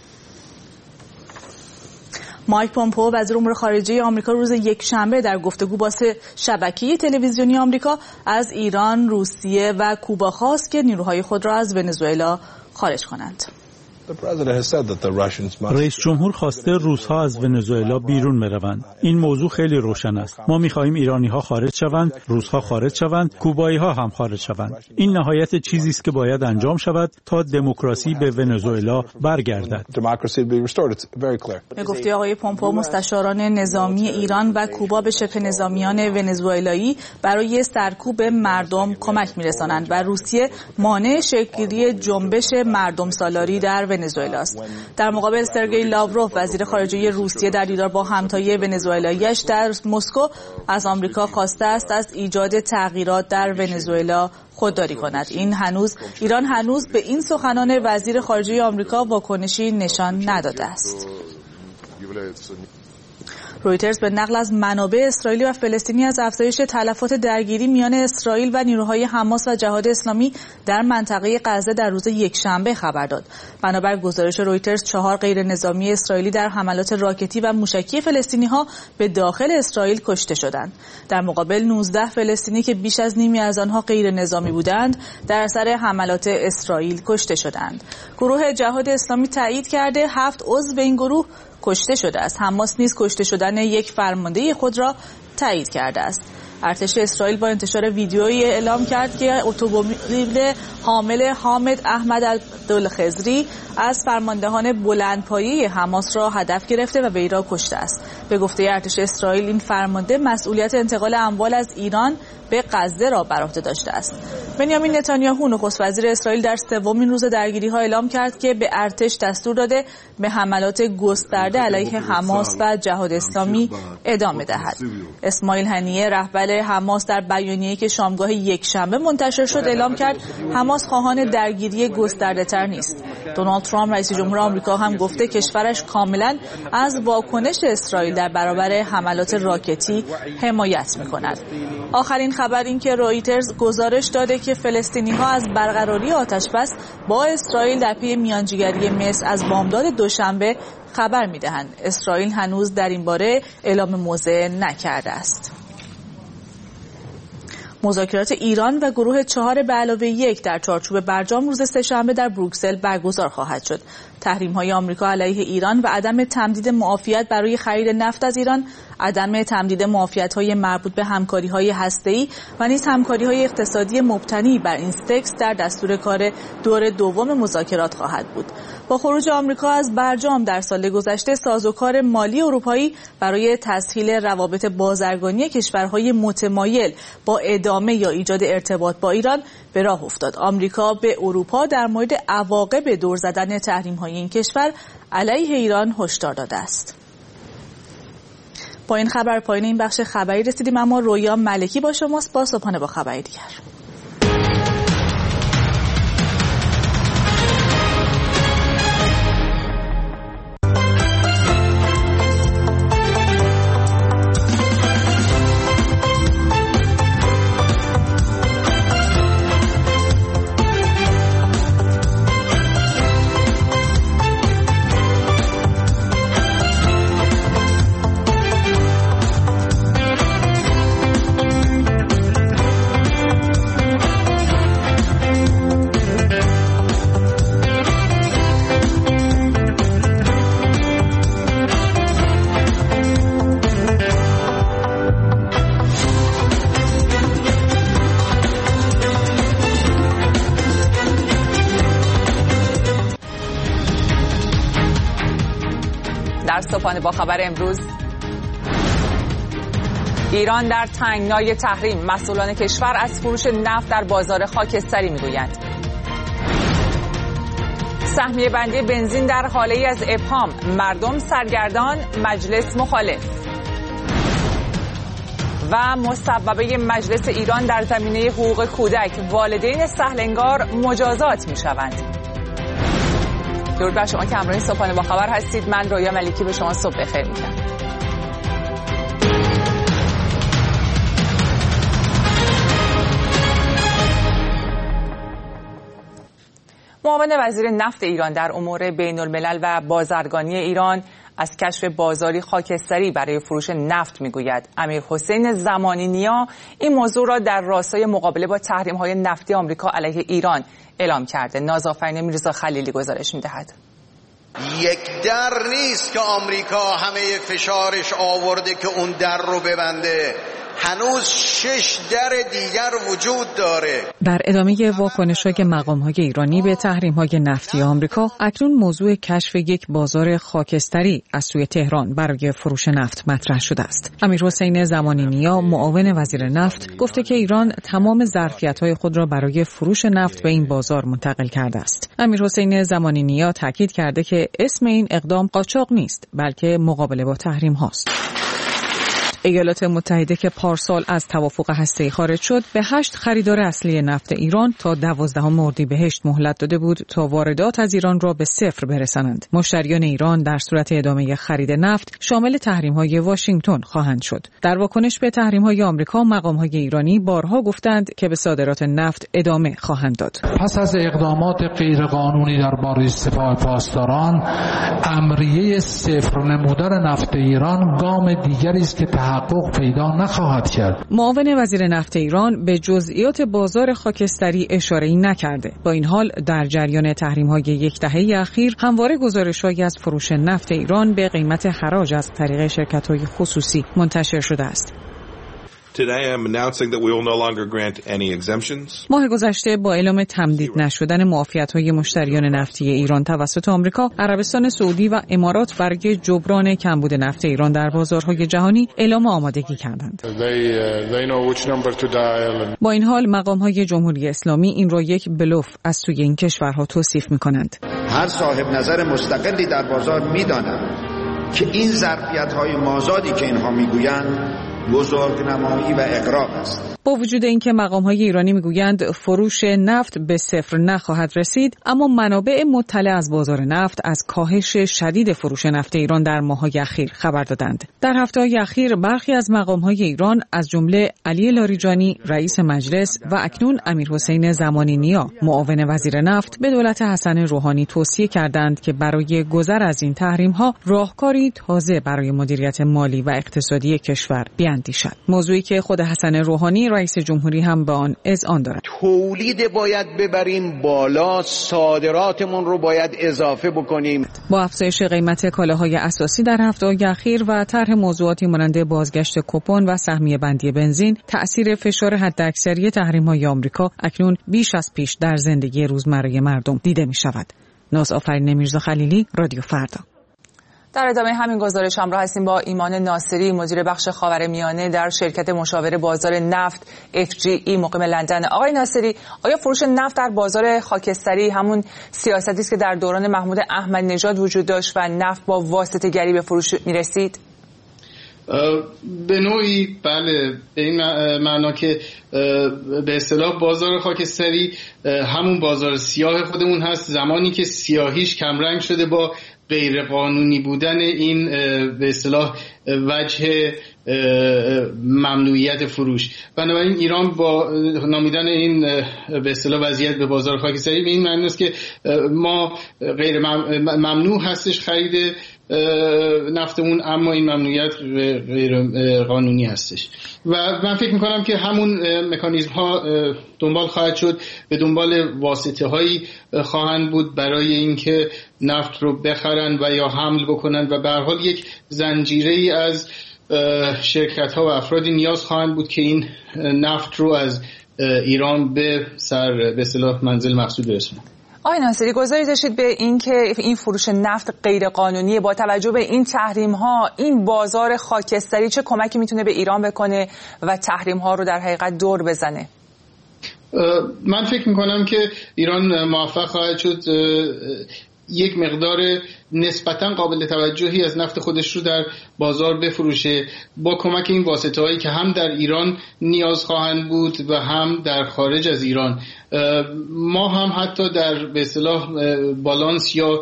Speaker 1: مایک پومپئو وزیر امور خارجه آمریکا روز یکشنبه در گفتگو با شبکه تلویزیونی آمریکا از ایران، روسیه و کوبا خواست که نیروهای خود را از ونزوئلا خارج کنند.
Speaker 2: رئیس جمهور خواسته روس‌ها از ونزوئلا بیرون بروند. این موضوع خیلی روشن است. ما می‌خواهیم ایرانی‌ها خارج شوند، روس‌ها خارج شوند، کوبایی‌ها هم خارج شوند. این نهایت چیزی است که باید انجام شود تا دموکراسی به ونزوئلا برگردد.
Speaker 1: به گفته آقای پومپئو مستشاران نظامی ایران و کوبا به شبه نظامیان ونزوئلایی برای سرکوب مردم کمک می‌رسانند و روسیه مانع شکل‌گیری جنبش مردم سالاری در ونزوئلا است. در مقابل سرگئی لاوروف وزیر خارجه روسیه در دیدار با همتای ونزوئلایی‌اش در مسکو از آمریکا خواسته است از ایجاد تغییرات در ونزوئلا خودداری کند. این هنوز ایران هنوز به این سخنان وزیر خارجه آمریکا واکنشی نشان نداده است. رویترز به نقل از منابع اسرائیلی و فلسطینی از افزایش تلفات درگیری میان اسرائیل و نیروهای حماس و جهاد اسلامی در منطقه غزه در روز یکشنبه خبر داد. بنابر گزارش رویترز چهار غیر نظامی اسرائیلی در حملات راکتی و موشکی فلسطینی‌ها به داخل اسرائیل کشته شدند. در مقابل نوزده فلسطینی که بیش از نیمی از آنها غیر نظامی بودند در اثر حملات اسرائیل کشته شدند. گروه جهاد اسلامی تایید کرده هفت عضو این گروه کشته شده است. حماس نیز کشته شدن یک فرمانده خود را تایید کرده است. ارتش اسرائیل با انتشار ویدیویی اعلام کرد که اتومبیل حامل حامد احمد عبدالخضری از فرماندهان بلندپایه حماس را هدف گرفته و وی را کشته است. به گفته ارتش اسرائیل این فرمانده مسئولیت انتقال اموال از ایران به غزه را بر عهده داشته است. بنیامین نتانیاهو نخست وزیر اسرائیل در سومین روز درگیری‌ها اعلام کرد که به ارتش دستور داده به حملات گسترده علیه حماس و جهاد اسلامی ادامه دهد. اسماعیل هنیه رهبر حماس در بیانیه‌ای که شامگاه یکشنبه منتشر شد اعلام کرد حماس خواهان درگیری گسترده‌تر نیست. دونالد ترامپ رئیس جمهور آمریکا هم گفته کشورش کاملا از واکنش اسرائیل در برابر حملات راکتی حمایت می‌کند. آخرین خبر این که رویترز گزارش داده که فلسطینی‌ها از برقراری آتش‌بس با اسرائیل در پی میانجیگری مصر از بامداد دوشنبه خبر می‌دهند. اسرائیل هنوز در این باره اعلام موضع نکرده است. مذاکرات ایران و گروه چهار به علاوه یک در چارچوب برجام روز سه‌شنبه در بروکسل برگزار خواهد شد. تحریم‌های آمریکا علیه ایران و عدم تمدید معافیت برای خرید نفت از ایران، عدم تمدید معافیت‌های مربوط به همکاری‌های هسته‌ای و نیز همکاری‌های اقتصادی مبتنی بر اینستکس در دستور کار دور دوم مذاکرات خواهد بود. با خروج آمریکا از برجام در سال گذشته سازوکار مالی اروپایی برای تسهیل روابط بازرگانی کشورهای متمایل با ادامه یا ایجاد ارتباط با ایران به راه افتاد. آمریکا به اروپا در مورد عواقب دور زدن تحریم‌های این کشور علیه ایران هشدار داده است. با این خبر پایین این بخش خبری رسیدیم، اما رویا ملکی با شماست با صبحانه با خبری دیگر.
Speaker 3: در صبحانه با خبر امروز، ایران در تنگنای تحریم، مسئولان کشور از فروش نفت در بازار خاکستری میگویند. سهمیه بندی بنزین در حاله ای از ابهام، مردم سرگردان، مجلس مخالف. و مصوبه مجلس ایران در زمینه حقوق کودک، والدین سهلنگار مجازات میشوند. درود بر شما که همراه صبحانه با خبر هستید. من رویا ملیکی به شما صبح بخیر میگم. معاون وزیر نفت ایران در امور بین الملل و بازرگانی ایران از کشف بازاری خاکستری برای فروش نفت میگوید. امیر حسین زمانی نیا این موضوع را در راستای مقابله با تحریم‌های نفتی آمریکا علیه ایران اعلام کرده. نازآفرین میرزا خلیلی گزارش می‌دهد.
Speaker 4: یک در نیست که آمریکا همه فشارش آورده که اون در رو ببنده. هنوز شش در دیگر وجود داره.
Speaker 5: در ادامه واکنش‌های مقام‌های ایرانی به تحریم‌های نفتی آمریکا، اکنون موضوع کشف یک بازار خاکستری از سوی تهران برای فروش نفت مطرح شده است. امیر حسین زمانی نیا، معاون وزیر نفت، گفته که ایران تمام ظرفیت‌های خود را برای فروش نفت به این بازار منتقل کرده است. امیر حسین زمانی نیا تاکید کرده که اسم این اقدام قاچاق نیست، بلکه مقابله با تحریم هاست. ایالات متحده که پارسال از توافق هسته‌ای خارج شد، به هشت خریدار اصلی نفت ایران تا دوازدهم اردیبهشت مهلت داده بود تا واردات از ایران را به صفر برسانند. مشتریان ایران در صورت ادامه خرید نفت شامل تحریم‌های واشنگتن خواهند شد. در واکنش به تحریم‌های آمریکا، مقام‌های ایرانی بارها گفتند که به صادرات نفت ادامه خواهند داد.
Speaker 6: پس از اقدامات غیرقانونی درباره سپاه پاسداران، امریه صفر نمودن نفت ایران گام دیگری است که تحقق پیدا نخواهد کرد.
Speaker 5: معاون وزیر نفت ایران به جزئیات بازار خاکستری اشاره‌ای نکرده. با این حال در جریان تحریم‌های یک دهه اخیر همواره گزارش‌هایی از فروش نفت ایران به قیمت حراج از طریق شرکت‌های خصوصی منتشر شده است.
Speaker 7: Today I am announcing that we will no longer grant any exemptions.
Speaker 5: ماه گذشته با اعلام تمدید نشدن معافیت‌های مشتریان نفتی ایران توسط آمریکا، عربستان سعودی و امارات برای جبران کمبود نفت ایران در بازارهای جهانی اعلام آمادگی کردند.
Speaker 16: They, uh, they know which number to dial.
Speaker 5: با این حال مقام‌های جمهوری اسلامی این را یک بلوف از سوی این کشورها توصیف می‌کنند.
Speaker 8: هر صاحب نظر مستقلی در بازار می‌داند که این ظرفیت‌های مازادی که اینها می‌گویند بزرگنمایی و اغراق است.
Speaker 5: با وجود اینکه مقام‌های ایرانی میگویند فروش نفت به صفر نخواهد رسید، اما منابع مطلع از بازار نفت از کاهش شدید فروش نفت ایران در ماه‌های اخیر خبر دادند. در هفته‌های اخیر برخی از مقام‌های ایران از جمله علی لاریجانی رئیس مجلس و اکنون امیر حسین زمانی نیا معاون وزیر نفت به دولت حسن روحانی توصیه کردند که برای گذر از این تحریم‌ها راهکاری تازه برای مدیریت مالی و اقتصادی کشور بیاندیشد. موضوعی که خود حسن روحانی رئیس جمهوری هم به آن اذعان دارد.
Speaker 4: تولید باید ببریم بالا، صادراتمون رو باید اضافه بکنیم.
Speaker 5: با افزایش قیمت کالاهای اساسی در هفته‌های اخیر و طرح موضوعاتی مانند بازگشت کوپن و سهمیه بندی بنزین، تأثیر فشار حداکثری تحریم‌های آمریکا اکنون بیش از پیش در زندگی روزمره مردم دیده می‌شود. نازآفرین میرزا خلیلی، رادیو فردا.
Speaker 3: در ادامه همین گزارش همراه هستیم با ایمان ناصری، مدیر بخش خاورمیانه در شرکت مشاور بازار نفت اف جی ای مقیم لندن. آقای ناصری، آیا فروش نفت در بازار خاکستری همون سیاستی است که در دوران محمود احمدی نژاد وجود داشت و نفت با واسطه‌گری به فروش می‌رسید؟
Speaker 9: به نوعی بله، به این معنا که به اصطلاح بازار خاکستری همون بازار سیاه خودمون هست، زمانی که سیاهیش کمرنگ شده با غیر قانونی بودن این به اصطلاح وجه ممنوعیت فروش. بنابراین ایران با نامیدن این به اصطلاح وضعیت به بازار خاکستری به این معنی است که ما غیر ممنوع هستش خرید نفتمون، اما این ممنوعیت غیر قانونی هستش و من فکر میکنم که همون مکانیزم ها دنبال خواهد شد، به دنبال واسطه هایی خواهند بود برای اینکه نفت رو بخرن و یا حمل بکنن و به هر حال یک زنجیره ای از شرکت ها و افرادی نیاز خواهند بود که این نفت رو از ایران به سر به اصطلاح منزل مقصود برسونن.
Speaker 3: آقای ناصری گزارش داشتید به این که این فروش نفت غیرقانونی با توجه به این تحریم ها این بازار خاکستری چه کمکی میتونه به ایران بکنه و تحریم ها رو در حقیقت دور بزنه؟
Speaker 9: من فکر میکنم که ایران موفق خواهد شد یک مقدار نسبتاً قابل توجهی از نفت خودش رو در بازار بفروشه با کمک این واسطه هایی که هم در ایران نیاز خواهند بود و هم در خارج از ایران. ما هم حتی در به اصطلاح بالانس یا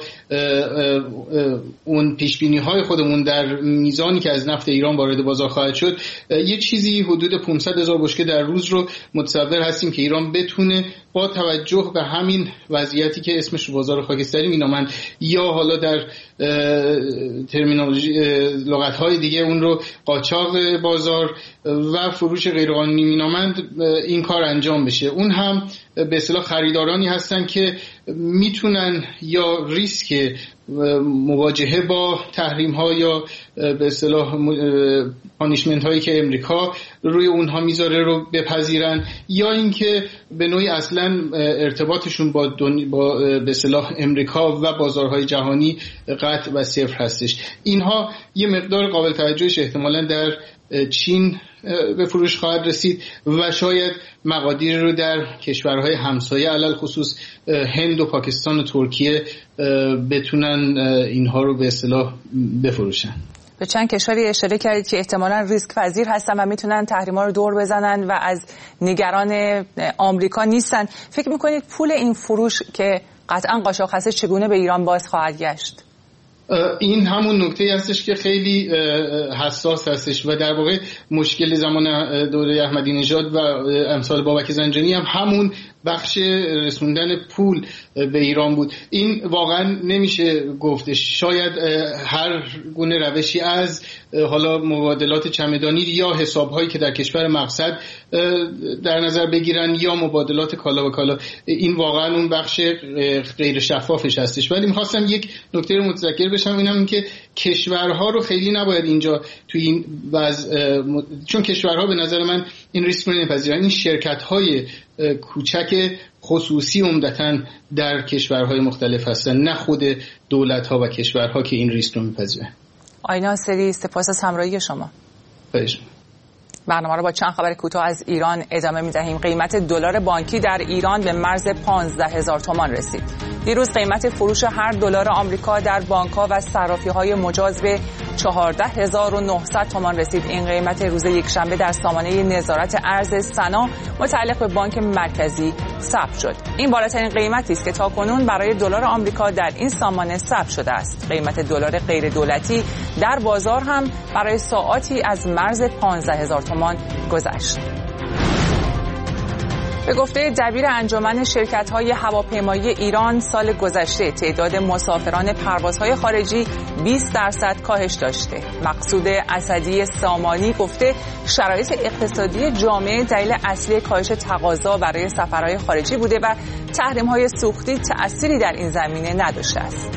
Speaker 9: اون پیشبینی های خودمون در میزانی که از نفت ایران وارد بازار خواهد شد یه چیزی حدود پانصد هزار بشکه در روز رو متصور هستیم که ایران بتونه با توجه به همین وضعیتی که اسمش بازار خاکستری مینامند یا حالا در ترمینولوژی لغت‌های دیگه اون رو قاچاق بازار و فروش غیرقانونی مینامند این کار انجام بشه. اون هم به اصطلاح خریدارانی هستن که میتونن یا ریسک مواجهه با تحریم ها یا به اصطلاح پانیشمنت هایی که امریکا روی اونها میذاره رو بپذیرن یا اینکه به نوعی اصلا ارتباطشون با با به اصطلاح امریکا و بازارهای جهانی قطع و صفر هستش. اینها یه مقدار قابل توجهش احتمالاً در چین به فروش خواهد رسید و شاید مقادیر رو در کشورهای همسایه علل خصوص هند و پاکستان و ترکیه بتونن اینها رو به اصطلاح بفروشن.
Speaker 3: به چند کشوری اشاره کردید که احتمالاً ریسک پذیر هستن و میتونن تحریم‌ها رو دور بزنن و از نگران آمریکا نیستن. فکر میکنید پول این فروش که قطعاً قاچاق هستش چگونه به ایران باز خواهد گشت؟
Speaker 9: این همون نکته هستش که خیلی حساس هستش و در واقع مشکل زمان دوره احمدی نژاد و امثال بابک زنجانی هم همون بخش رسوندن پول به ایران بود. این واقعا نمیشه گفتش. شاید هر گونه روشی از حالا مبادلات چمدانی یا حسابهایی که در کشور مقصد در نظر بگیرن یا مبادلات کالا به کالا، این واقعا اون بخش غیر شفافش هستش. ولی می‌خواستم یک نکته رو متذکر بشم، اینم این که کشورها رو خیلی نباید اینجا توی این وضع، چون کشورها به نظر من این ریسک رو نمی‌پذیرن. این شرکت‌های کوچک خصوصی عمدتاً در کشورهای مختلف هستن، نه خود دولت‌ها و کشورها که این ریسک رو می‌پذیرن.
Speaker 3: آقای ناصری سپاس از همراهی شما.
Speaker 9: خواهش.
Speaker 3: برنامه رو با چند خبر کوتاه از ایران ادامه می‌دهیم. قیمت دلار بانکی در ایران به مرز پانزده هزار تومان رسید. دیروز قیمت فروش هر دلار آمریکا در بانک‌ها و صرافی‌های مجاز به چهارده هزار و نهصد تومان رسید. این قیمت روز یکشنبه در سامانه نظارت ارز سنا متعلق به بانک مرکزی ثبت شد. این بالاترین قیمتی است که تاکنون برای دلار آمریکا در این سامانه ثبت شده است. قیمت دلار غیر دولتی در بازار هم برای ساعاتی از مرز پانزده هزار تومان گذشت. به گفته دبیر انجمن شرکت‌های هواپیمایی ایران، سال گذشته تعداد مسافران پروازهای خارجی بیست درصد کاهش داشته. مقصود اسدی سامانی گفته شرایط اقتصادی جامعه دلیل اصلی کاهش تقاضا برای سفرهای خارجی بوده و تحریم‌های سوختی تأثیری در این زمینه نداشته است.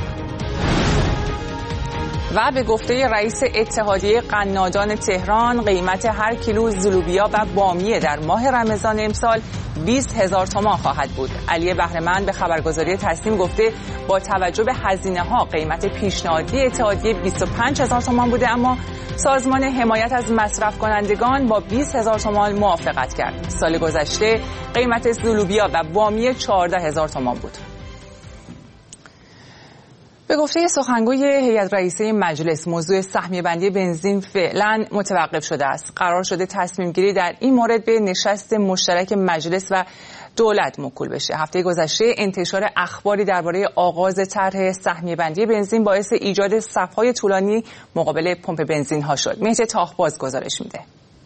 Speaker 3: و به گفته رئیس اتحادیه قنادان تهران، قیمت هر کیلو زلوبیا و بامیه در ماه رمضان امسال بیست هزار تومان خواهد بود. علی بهره‌مند به خبرگزاری تصنیم گفته با توجه به هزینه ها قیمت پیشنهادی اتحادیه بیست و پنج هزار تومان بوده، اما سازمان حمایت از مصرف کنندگان با بیست هزار تومان موافقت کرد. سال گذشته قیمت زلوبیا و بامیه چهارده هزار تومان بود. به گفته سخنگوی هیئت رئیسه مجلس، موضوع سهمیه بندی بنزین فعلا متوقف شده است. قرار شده تصمیم گیری در این مورد به نشست مشترک مجلس و دولت موکول بشه. هفته گذشته انتشار اخباری درباره آغاز طرح سهمیه بندی بنزین باعث ایجاد صف‌های طولانی مقابل پمپ بنزین ها شد. مهدی تاخباز گزارش میده.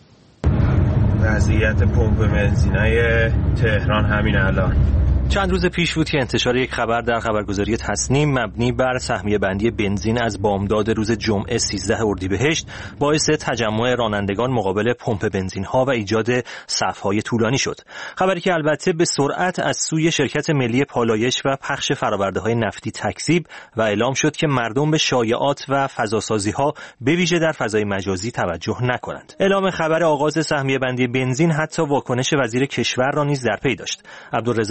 Speaker 10: وضعیت پمپ بنزینای تهران همین الان.
Speaker 11: چند روز پیش بود که انتشار یک خبر در خبرگزاری تصنیم مبنی بر سهمیه بندی بنزین از بامداد روز جمعه سیزده اردیبهشت باعث تجمع رانندگان مقابل پمپ بنزین ها و ایجاد صف‌های طولانی شد. خبری که البته به سرعت از سوی شرکت ملی پالایش و پخش فرآورده‌های نفتی تکذیب و اعلام شد که مردم به شایعات و فضاسازی‌ها به ویژه در فضای مجازی توجه نکنند. اعلام خبر آغاز سهمیه بندی بنزین حتی واکنش وزیر کشور را نیز در پی داشت. عبدالرضا رحمانی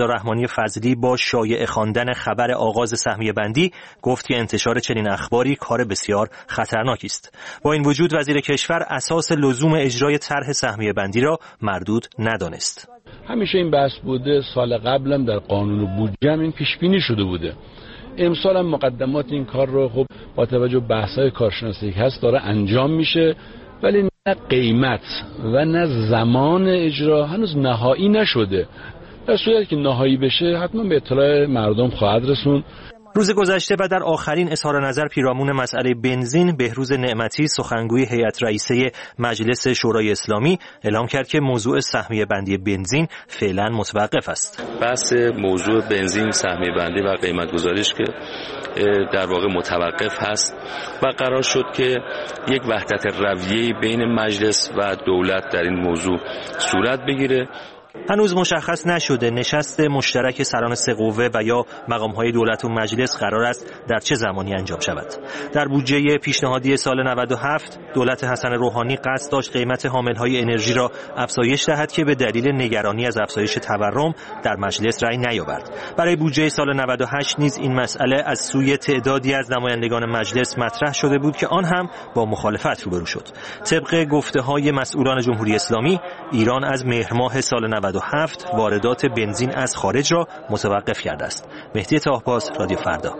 Speaker 11: بانی فضلی با شایعه خواندن خبر آغاز سهمیه بندی گفت که انتشار چنین اخباری کار بسیار خطرناکی است. با این وجود وزیر کشور اساس لزوم اجرای طرح سهمیه بندی را مردود ندانست.
Speaker 12: همیشه این بحث بوده، سال قبلم در قانون بودجه این پیش بینی شده بوده. امسال هم مقدمات این کار رو خب با توجه به بحث‌های کارشناسی که هست داره انجام میشه، ولی نه قیمت و نه زمان اجرا هنوز نهایی نشده. در صورتی که نهایی بشه حتما به اطلاع مردم خواهد رسون.
Speaker 11: روز گذشته و در آخرین اظهار نظر پیرامون مسئله بنزین، بهروز نعمتی سخنگوی هیئت رئیسه مجلس شورای اسلامی اعلام کرد که موضوع سهمیه بندی بنزین فعلا متوقف است.
Speaker 13: بحث موضوع بنزین، سهمیه بندی و قیمت گذاریش که در واقع متوقف هست و قرار شد که یک وحدت رویه‌ای بین مجلس و دولت در این موضوع صورت بگیره.
Speaker 11: هنوز مشخص نشده نشست مشترک سران سه قوه و یا مقام‌های دولت و مجلس قرار است در چه زمانی انجام شود. در بودجه پیشنهادی سال نود و هفت دولت حسن روحانی قصد داشت قیمت حامل‌های انرژی را افزایش دهد که به دلیل نگرانی از افزایش تورم در مجلس رأی نیاورد. برای بودجه سال نود و هشت نیز این مسئله از سوی تعدادی از نمایندگان مجلس مطرح شده بود که آن هم با مخالفت روبرو شد. طبق گفته‌های مسئولان جمهوری اسلامی، ایران از مهر ماه سال نود و هفت واردات بنزین از خارج را متوقف کرده است. مهدی طاه‌پاس، رادیو فردا.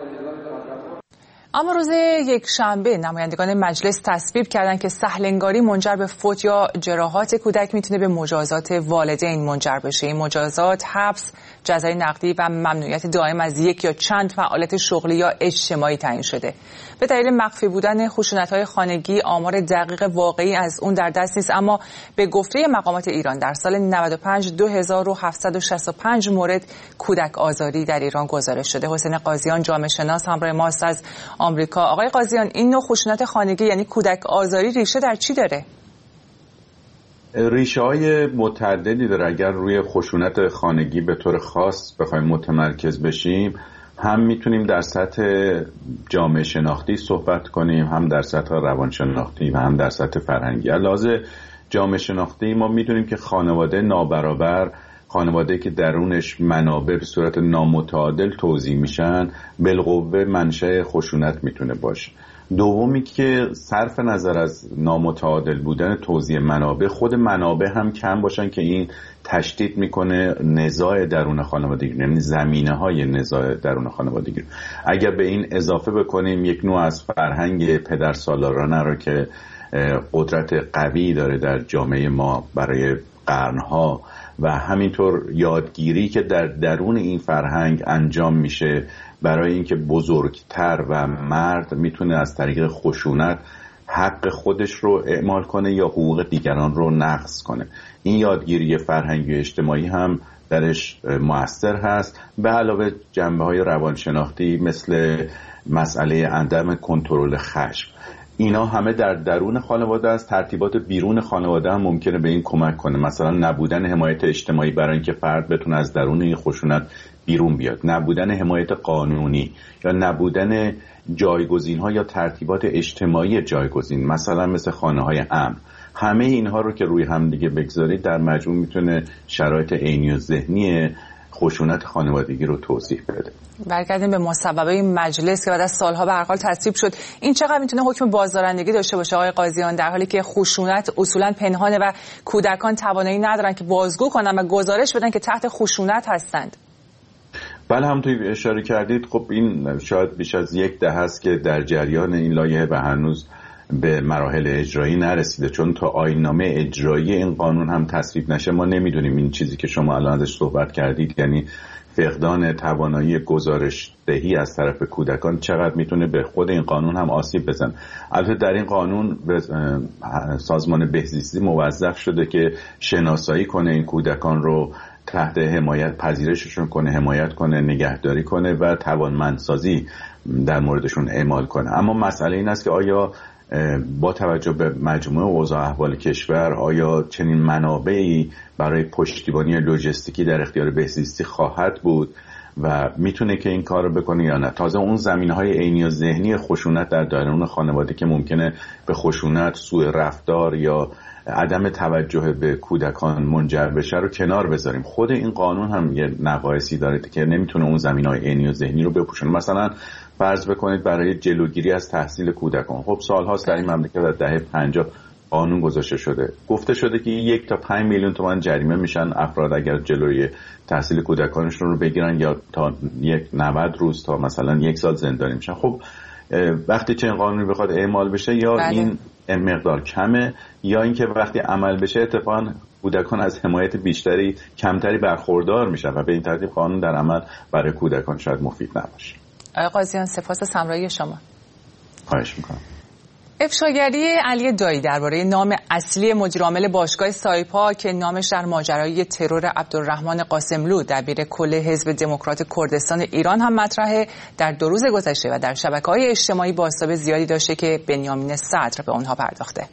Speaker 3: اما روز یک شنبه نمایندگان مجلس تصویب کردند که سهل‌انگاری منجر به فوت یا جراحات کودک میتونه به مجازات والدین منجر بشه. این مجازات حبس، جزای نقدی و ممنوعیت دائم از یک یا چند فعالیت شغلی یا اجتماعی تعیین شده. به دلیل مخفی بودن خشونت‌های خانگی آمار دقیق واقعی از اون در دست نیست، اما به گفته مقامات ایران در سال نود و پنج دو هزار و هفتصد و شصت و پنج مورد کودک آزاری در ایران گزارش شده. حسین قاضیان جامعه شناس همراه ماست از آمریکا. آقای قاضیان، این نوع خشونت خانگی یعنی کودک آزاری ریشه در چی داره؟
Speaker 14: ریشه های متعددی داره. اگر روی خشونت خانگی به طور خاص بخوایم متمرکز بشیم، هم میتونیم در سطح جامعه شناختی صحبت کنیم، هم در سطح روانشناختی و هم در سطح فرهنگی. علاوه جامعه شناختی ما میدونیم که خانواده نابرابر، خانواده که درونش منابع به صورت نامتعادل توزیع میشن، بالقوه منشأ خشونت میتونه باشه. دومی که صرف نظر از نامتعادل بودن توزیع منابع، خود منابع هم کم باشن که این تشدید میکنه نزاع درون خانوادگی، یعنی زمینه های نزاع درون خانوادگی. اگر به این اضافه بکنیم یک نوع از فرهنگ پدر سالارانه رو که قدرت قوی داره در جامعه ما برای قرنها و همینطور یادگیری که در درون این فرهنگ انجام میشه برای اینکه بزرگتر و مرد میتونه از طریق خشونت حق خودش رو اعمال کنه یا حقوق دیگران رو نقض کنه. این یادگیری فرهنگی و اجتماعی هم درش مؤثر هست، به علاوه جنبه‌های روانشناختی مثل مسئله عدم کنترل خشم. اینا همه در درون خانواده است. ترتیبات بیرون خانواده هم ممکنه به این کمک کنه، مثلا نبودن حمایت اجتماعی برای اینکه فرد بتونه از درون این خشونت بیرون بیاد، نبودن حمایت قانونی یا نبودن جایگزین‌ها یا ترتیبات اجتماعی جایگزین، مثلا مثل خانه‌های امن. همه اینها رو که روی هم دیگه بگذارید در مجموع میتونه شرایط عینی و ذهنی خشونت خانوادگی رو توضیح بده.
Speaker 3: برگردیم به مصوبه مجلس که بعد از سالها به هر حال تصویب شد. این چقدر میتونه حکم بازدارندگی داشته باشه آقای قاضیان، در حالی که خشونت اصولا پنهانه و کودکان توانایی ندارن که بازگو کنن و گزارش بدن که تحت خشونت هستند؟
Speaker 14: بله، همونطور اشاره کردید، خب این شاید بیش از یک دهه است که در جریان این لایحه و هنوز به مراحل اجرایی نرسیده، چون تا آیین‌نامه اجرایی این قانون هم تصویب نشه ما نمیدونیم این چیزی که شما الان ازش صحبت کردید، یعنی فقدان توانایی گزارش دهی از طرف کودکان چقدر میتونه به خود این قانون هم آسیب بزنه. البته در این قانون سازمان بهزیستی موظف شده که شناسایی کنه این کودکان رو، تحت حمایت پذیرششون کنه، حمایت کنه، نگهداری کنه و توانمندسازی در موردشون اعمال کنه. اما مسئله این است که آیا با توجه به مجموعه اوضاع احوال کشور آیا چنین منابعی برای پشتیبانی لوجستیکی در اختیار بهزیستی خواهد بود و میتونه که این کار رو بکنه یا نه. تازه اون زمینه‌های عینی و ذهنی خشونت در درون خانواده که ممکنه به خشونت، سوء رفتار یا عدم توجه به کودکان منجر بشه رو کنار بذاریم. خود این قانون هم یه نقایصی داره که نمیتونه اون زمینه‌های عینی و ذهنی رو بپوشونه. مثلا فرض بکنید برای جلوگیری از تحصیل کودکان، خب سال‌هاست در این مملکت در دهه پنجاه قانون گذاشته شده، گفته شده که یک تا پنج میلیون تومان جریمه میشن افراد اگر جلوی تحصیل کودکانشون رو بگیرن یا تا یک نود روز تا مثلا یک سال زندانی میشن. خب وقتی چنین قانونی بخواد اعمال بشه یا بله. این مقدار کمه یا اینکه وقتی عمل بشه اتفاقا کودکان از حمایت بیشتری کمتری برخوردار میشن و به این ترتیب قانون در عمل برای کودکان شاید مفید نباشه.
Speaker 3: آقای قاضیان سپاس از همراهی شما.
Speaker 14: خواهش میکنم.
Speaker 3: افشاگری علی دایی درباره نام اصلی مدیرعامل باشگاه سایپا که نامش در ماجرای ترور عبدالرحمن قاسملو دبیر کل حزب دموکرات کردستان ایران هم مطرحه، در دو روز گذشته و در شبکه‌های اجتماعی بازتاب زیادی داشته که بنیامین صدر به اونها پرداخته.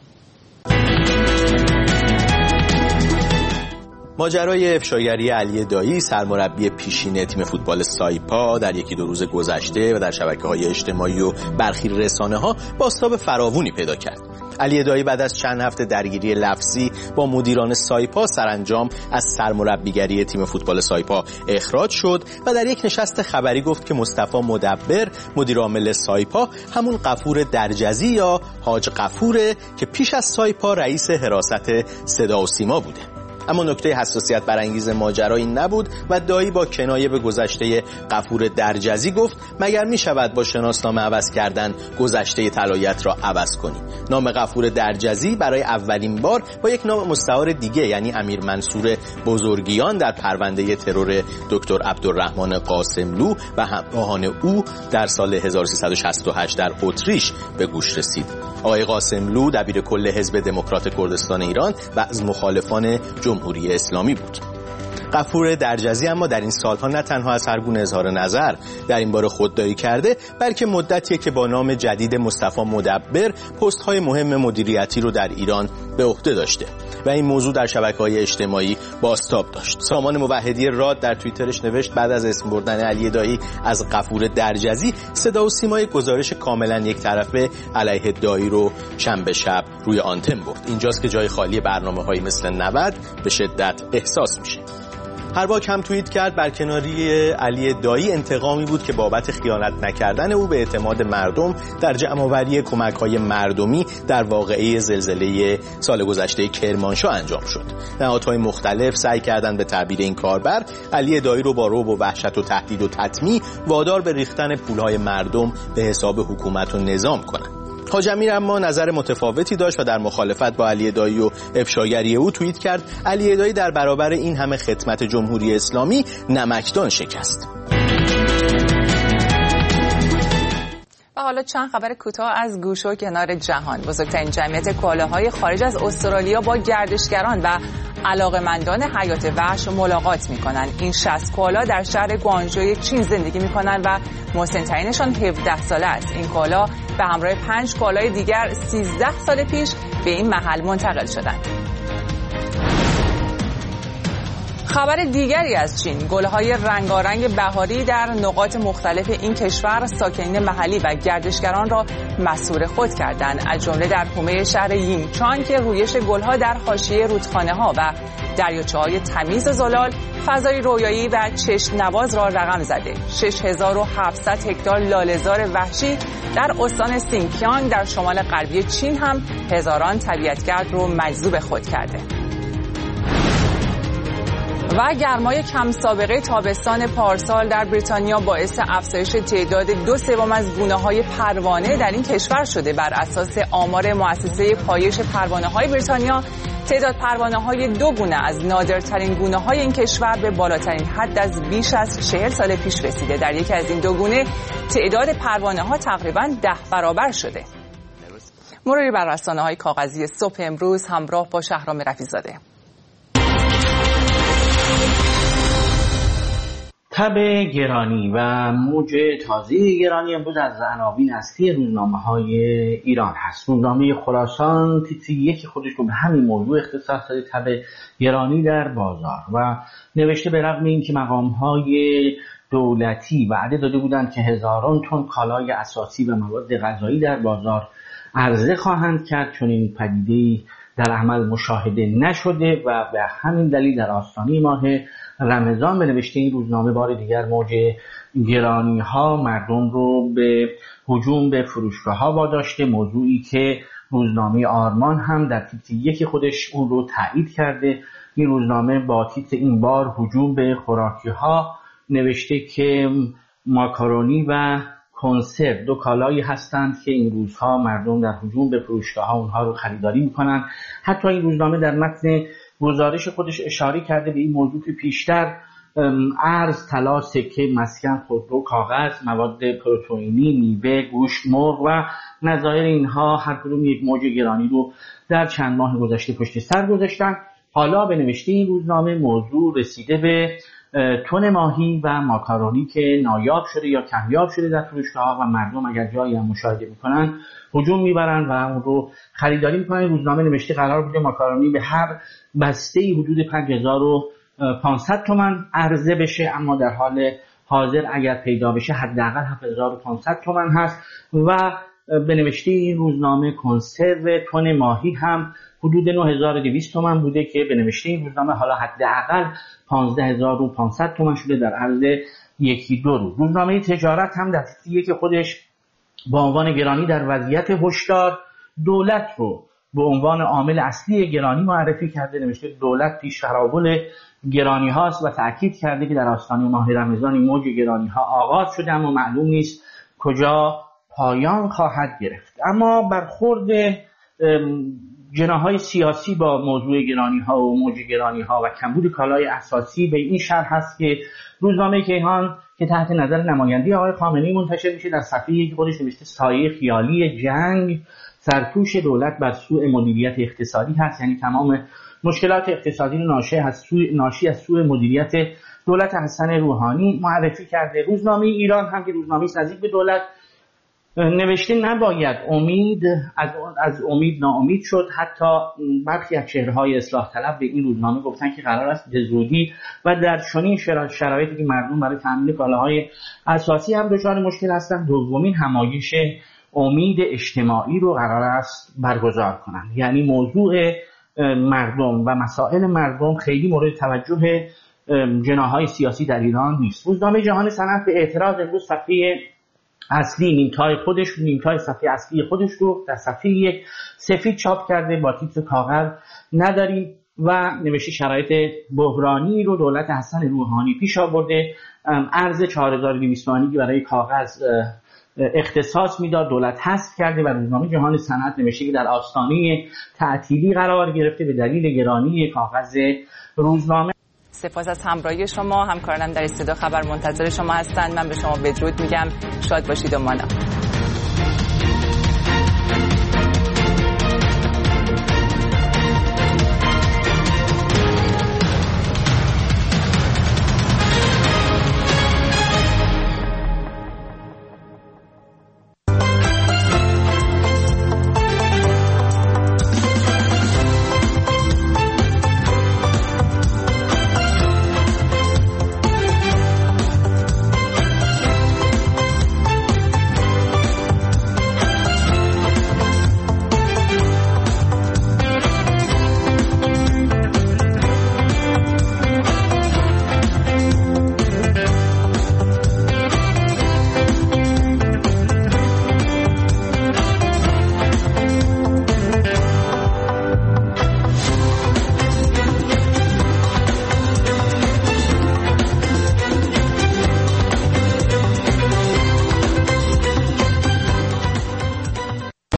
Speaker 17: ماجرای افشاگری علی دایی سرمربی پیشین تیم فوتبال سایپا در یکی دو روز گذشته و در شبکه‌های اجتماعی و برخی رسانه‌ها بازتاب فراوانی پیدا کرد. علی دایی بعد از چند هفته درگیری لفظی با مدیران سایپا سرانجام از سرمربیگری تیم فوتبال سایپا اخراج شد و در یک نشست خبری گفت که مصطفی مدبر مدیرعامل سایپا همون غفور درجزی یا حاج غفوره که پیش از سایپا رئیس حراست صدا و سیما بوده. اما نکته حساسیت برانگیز ماجرا این نبود و دایی با کنایه به گذشته غفور درجزی گفت مگر می شود با شناسنامه عوض کردن گذشته طلایت را عوض کنی. نام غفور درجزی برای اولین بار با یک نام مستعار دیگه یعنی امیر منصور بزرگیان در پرونده ترور دکتر عبدالرحمن قاسملو و همراهان او در سال هزار و سیصد و شصت و هشت در اتریش به گوش رسید. آقای قاسملو دبیر کل حزب دموکرات کردستان ایران و از مخالفان جمهوری اسلامی بود. غفور درجزی اما در این سالها نه تنها از هر گونه اظهار نظر در این باره خودداری کرده، بلکه مدتیه که با نام جدید مصطفی مدبر پست‌های مهم مدیریتی رو در ایران به عهده داشته و این موضوع در شبکه‌های اجتماعی بازتاب داشت. سامان موحدی راد در توییترش نوشت بعد از اسم بردن علی دایی از غفور درجزی، صدا و سیمای گزارش کاملا یک طرفه علیه دایی رو شنبه شب روی آنتن برد. اینجاست که جای خالی برنامه‌هایی مثل نود به شدت احساس میشه. هر باک هم توییت کرد برکناری علی دایی انتقامی بود که بابت خیانت نکردن او به اعتماد مردم در جمع‌آوری کمک‌های مردمی در واقعه زلزله سال گذشته کرمانشاه انجام شد. نهادهای مختلف سعی کردند به تعبیر این کاربر علی دایی رو با رعب و وحشت و تهدید و تطمیع وادار به ریختن پولهای مردم به حساب حکومت و نظام کنند. حاج امیر اما نظر متفاوتی داشت و در مخالفت با علی دایی و افشاگری او توییت کرد علی دایی در برابر این همه خدمت جمهوری اسلامی نمکدان شکست.
Speaker 3: و حالا چند خبر کوتاه از گوشه و کنار جهان. بزرگترین جمعیت کوالاهای خارج از استرالیا با گردشگران و علاقه‌مندان حیات وحش ملاقات می‌کنند. این شصت کوالا در شهر گوانجوی چین زندگی می‌کنند و مسن‌ترینشان هفده ساله است. این کوالا به همراه پنج کوالای دیگر سیزده سال پیش به این محل منتقل شدند. خبر دیگری از چین، گل‌های رنگارنگ بهاری در نقاط مختلف این کشور ساکنین محلی و گردشگران را مسحور خود کردند، از جمله در حومه شهر یینچان که رویش گل‌ها در حاشیه رودخانه‌ها و دریاچه‌های تمیز و زلال فضای رویایی و چشم نواز را رقم زده. شش هزار و هفتصد هکتار لاله‌زار وحشی در استان سینکیانگ در شمال غربی چین هم هزاران طبیعتگرد رو مجذوب خود کرده. و گرمای کم سابقه تابستان پارسال در بریتانیا باعث افزایش تعداد دو سوم از گونه‌های پروانه در این کشور شده. بر اساس آمار مؤسسه پایش پروانه‌های بریتانیا، تعداد پروانه‌های دو گونه از نادرترین گونه‌های این کشور به بالاترین حد از بیش از چهل سال پیش رسیده. در یکی از این دو گونه تعداد پروانه‌ها تقریباً ده برابر شده. مروری بر رسانه‌های کاغذی صبح امروز همراه با شهرام رفیع‌زاده.
Speaker 15: تب گرانی و موج تازه گرانی امروز از عناوین اصلی روزنامه‌های ایران هست. روزنامه خراسان تیتر یکی خودش رو به همین موضوع اختصاص داده، تب گرانی در بازار، و نوشته به رغم اینکه مقام‌های دولتی وعده داده بودند که هزاران تن کالای اساسی و مواد غذایی در بازار عرضه خواهند کرد، چون این پدیده‌ای در عمل مشاهده نشده و به همین دلیل در آستانه ماه رمضان به نوشته این روزنامه بار دیگر موج گرانی ها مردم رو به هجوم به فروشگاه ها واداشته، موضوعی که روزنامه آرمان هم در تیتر یک خودش اون رو تایید کرده. این روزنامه با تیتر این بار هجوم به خوراکی ها نوشته که ماکارونی و کنسرو دو کالایی هستند که این روزها مردم در هجوم به فروشگاه ها اونها رو خریداری میکنن. حتی این روزنامه در متن گزارش خودش اشاره کرده به این موضوع که پیشتر ارز، طلا، سکه، مسکن، خودرو، کاغذ، مواد پروتئینی، میوه، گوشت، مرغ و نظایر اینها هر کدوم یک موج گرانی رو در چند ماه گذشته پشت سر گذاشتن. حالا به نوشته این روزنامه موضوع رسیده به تن ماهی و ماکارونی که نایاب شده یا کمیاب شده در فروشگاه‌ها و مردم اگر جایی هم مشاهده میکنن هجوم میبرن و اون رو خریداری میکنن. روزنامه نوشته قرار بوده ماکارونی به هر بسته‌ای حدود پنج هزار و پانصد تومان عرضه بشه، اما در حال حاضر اگر پیدا بشه حداقل هفت هزار و پانصد تومان هست و به نوشته این روزنامه کنسرو تن ماهی هم حدود نه هزار و دویست تومان بوده که به نوشته این روزنامه حالا حداقل پانزده هزار و پانصد تومان شده در عرض یکی دو روز. روزنامه تجارت هم در تیتر که خودش با عنوان گرانی در وضعیت هشدار دولت رو به عنوان عامل اصلی گرانی معرفی کرده. نوشته دولت پیش تراول گرانی هاست و تأکید کرده که در آستانه ماه رمضان این موج گرانی ها آغاز شده اما معلوم نیست کجا پایان خواهد گرفت. اما برخورد جناح‌های سیاسی با موضوع گرانی ها و موج گرانی ها و کمبود کالای اساسی به این شرح هست که روزنامه کیهان که تحت نظر نماینده آقای خامنه‌ای منتشر میشه در صفحه یک خودش نوشته سایه خیالی جنگ سرپوش دولت بر سوء مدیریت اقتصادی هست، یعنی تمام مشکلات اقتصادی ناشی از سوء ناشی از سوء مدیریت دولت حسن روحانی معرفی کرده. روزنامه ایران هم که روزنامه نزدیک به دولت نوشته نباید امید از از امید ناامید شد. حتی برخی از چهره‌های اصلاح طلب به این روزنامه گفتن که قرار است به زودی و در چنین شرایطی که مردم برای تامین کالاهای اساسی هم دچار مشکل هستند دومین همایش امید اجتماعی رو قرار است برگزار کنند. یعنی موضوع مردم و مسائل مردم خیلی مورد توجه جناح‌های سیاسی در ایران نیست. روزنامه جهان صنعت به اعتراض امروز صفحه اصلی نیمتای خودش نیمتای صفحه اصلی خودش رو در صفحه یک سفید چاپ کرده با تیتر کاغذ نداریم و نوشته شرایط بحرانی رو دولت حسن روحانی پیش آورده. ارز چهار هزار و دویست تومانی برای کاغذ اختصاص میداد دولت حذف کرده و روزنامه جهان صنعت نوشته که در آستانه تعطیلی قرار گرفته به دلیل گرانی کاغذ روزنامه.
Speaker 3: سپاس از همراهی شما. همکارانم در استودیو خبر منتظر شما هستند. من به شما بدرود میگم. شاد باشید و مانا.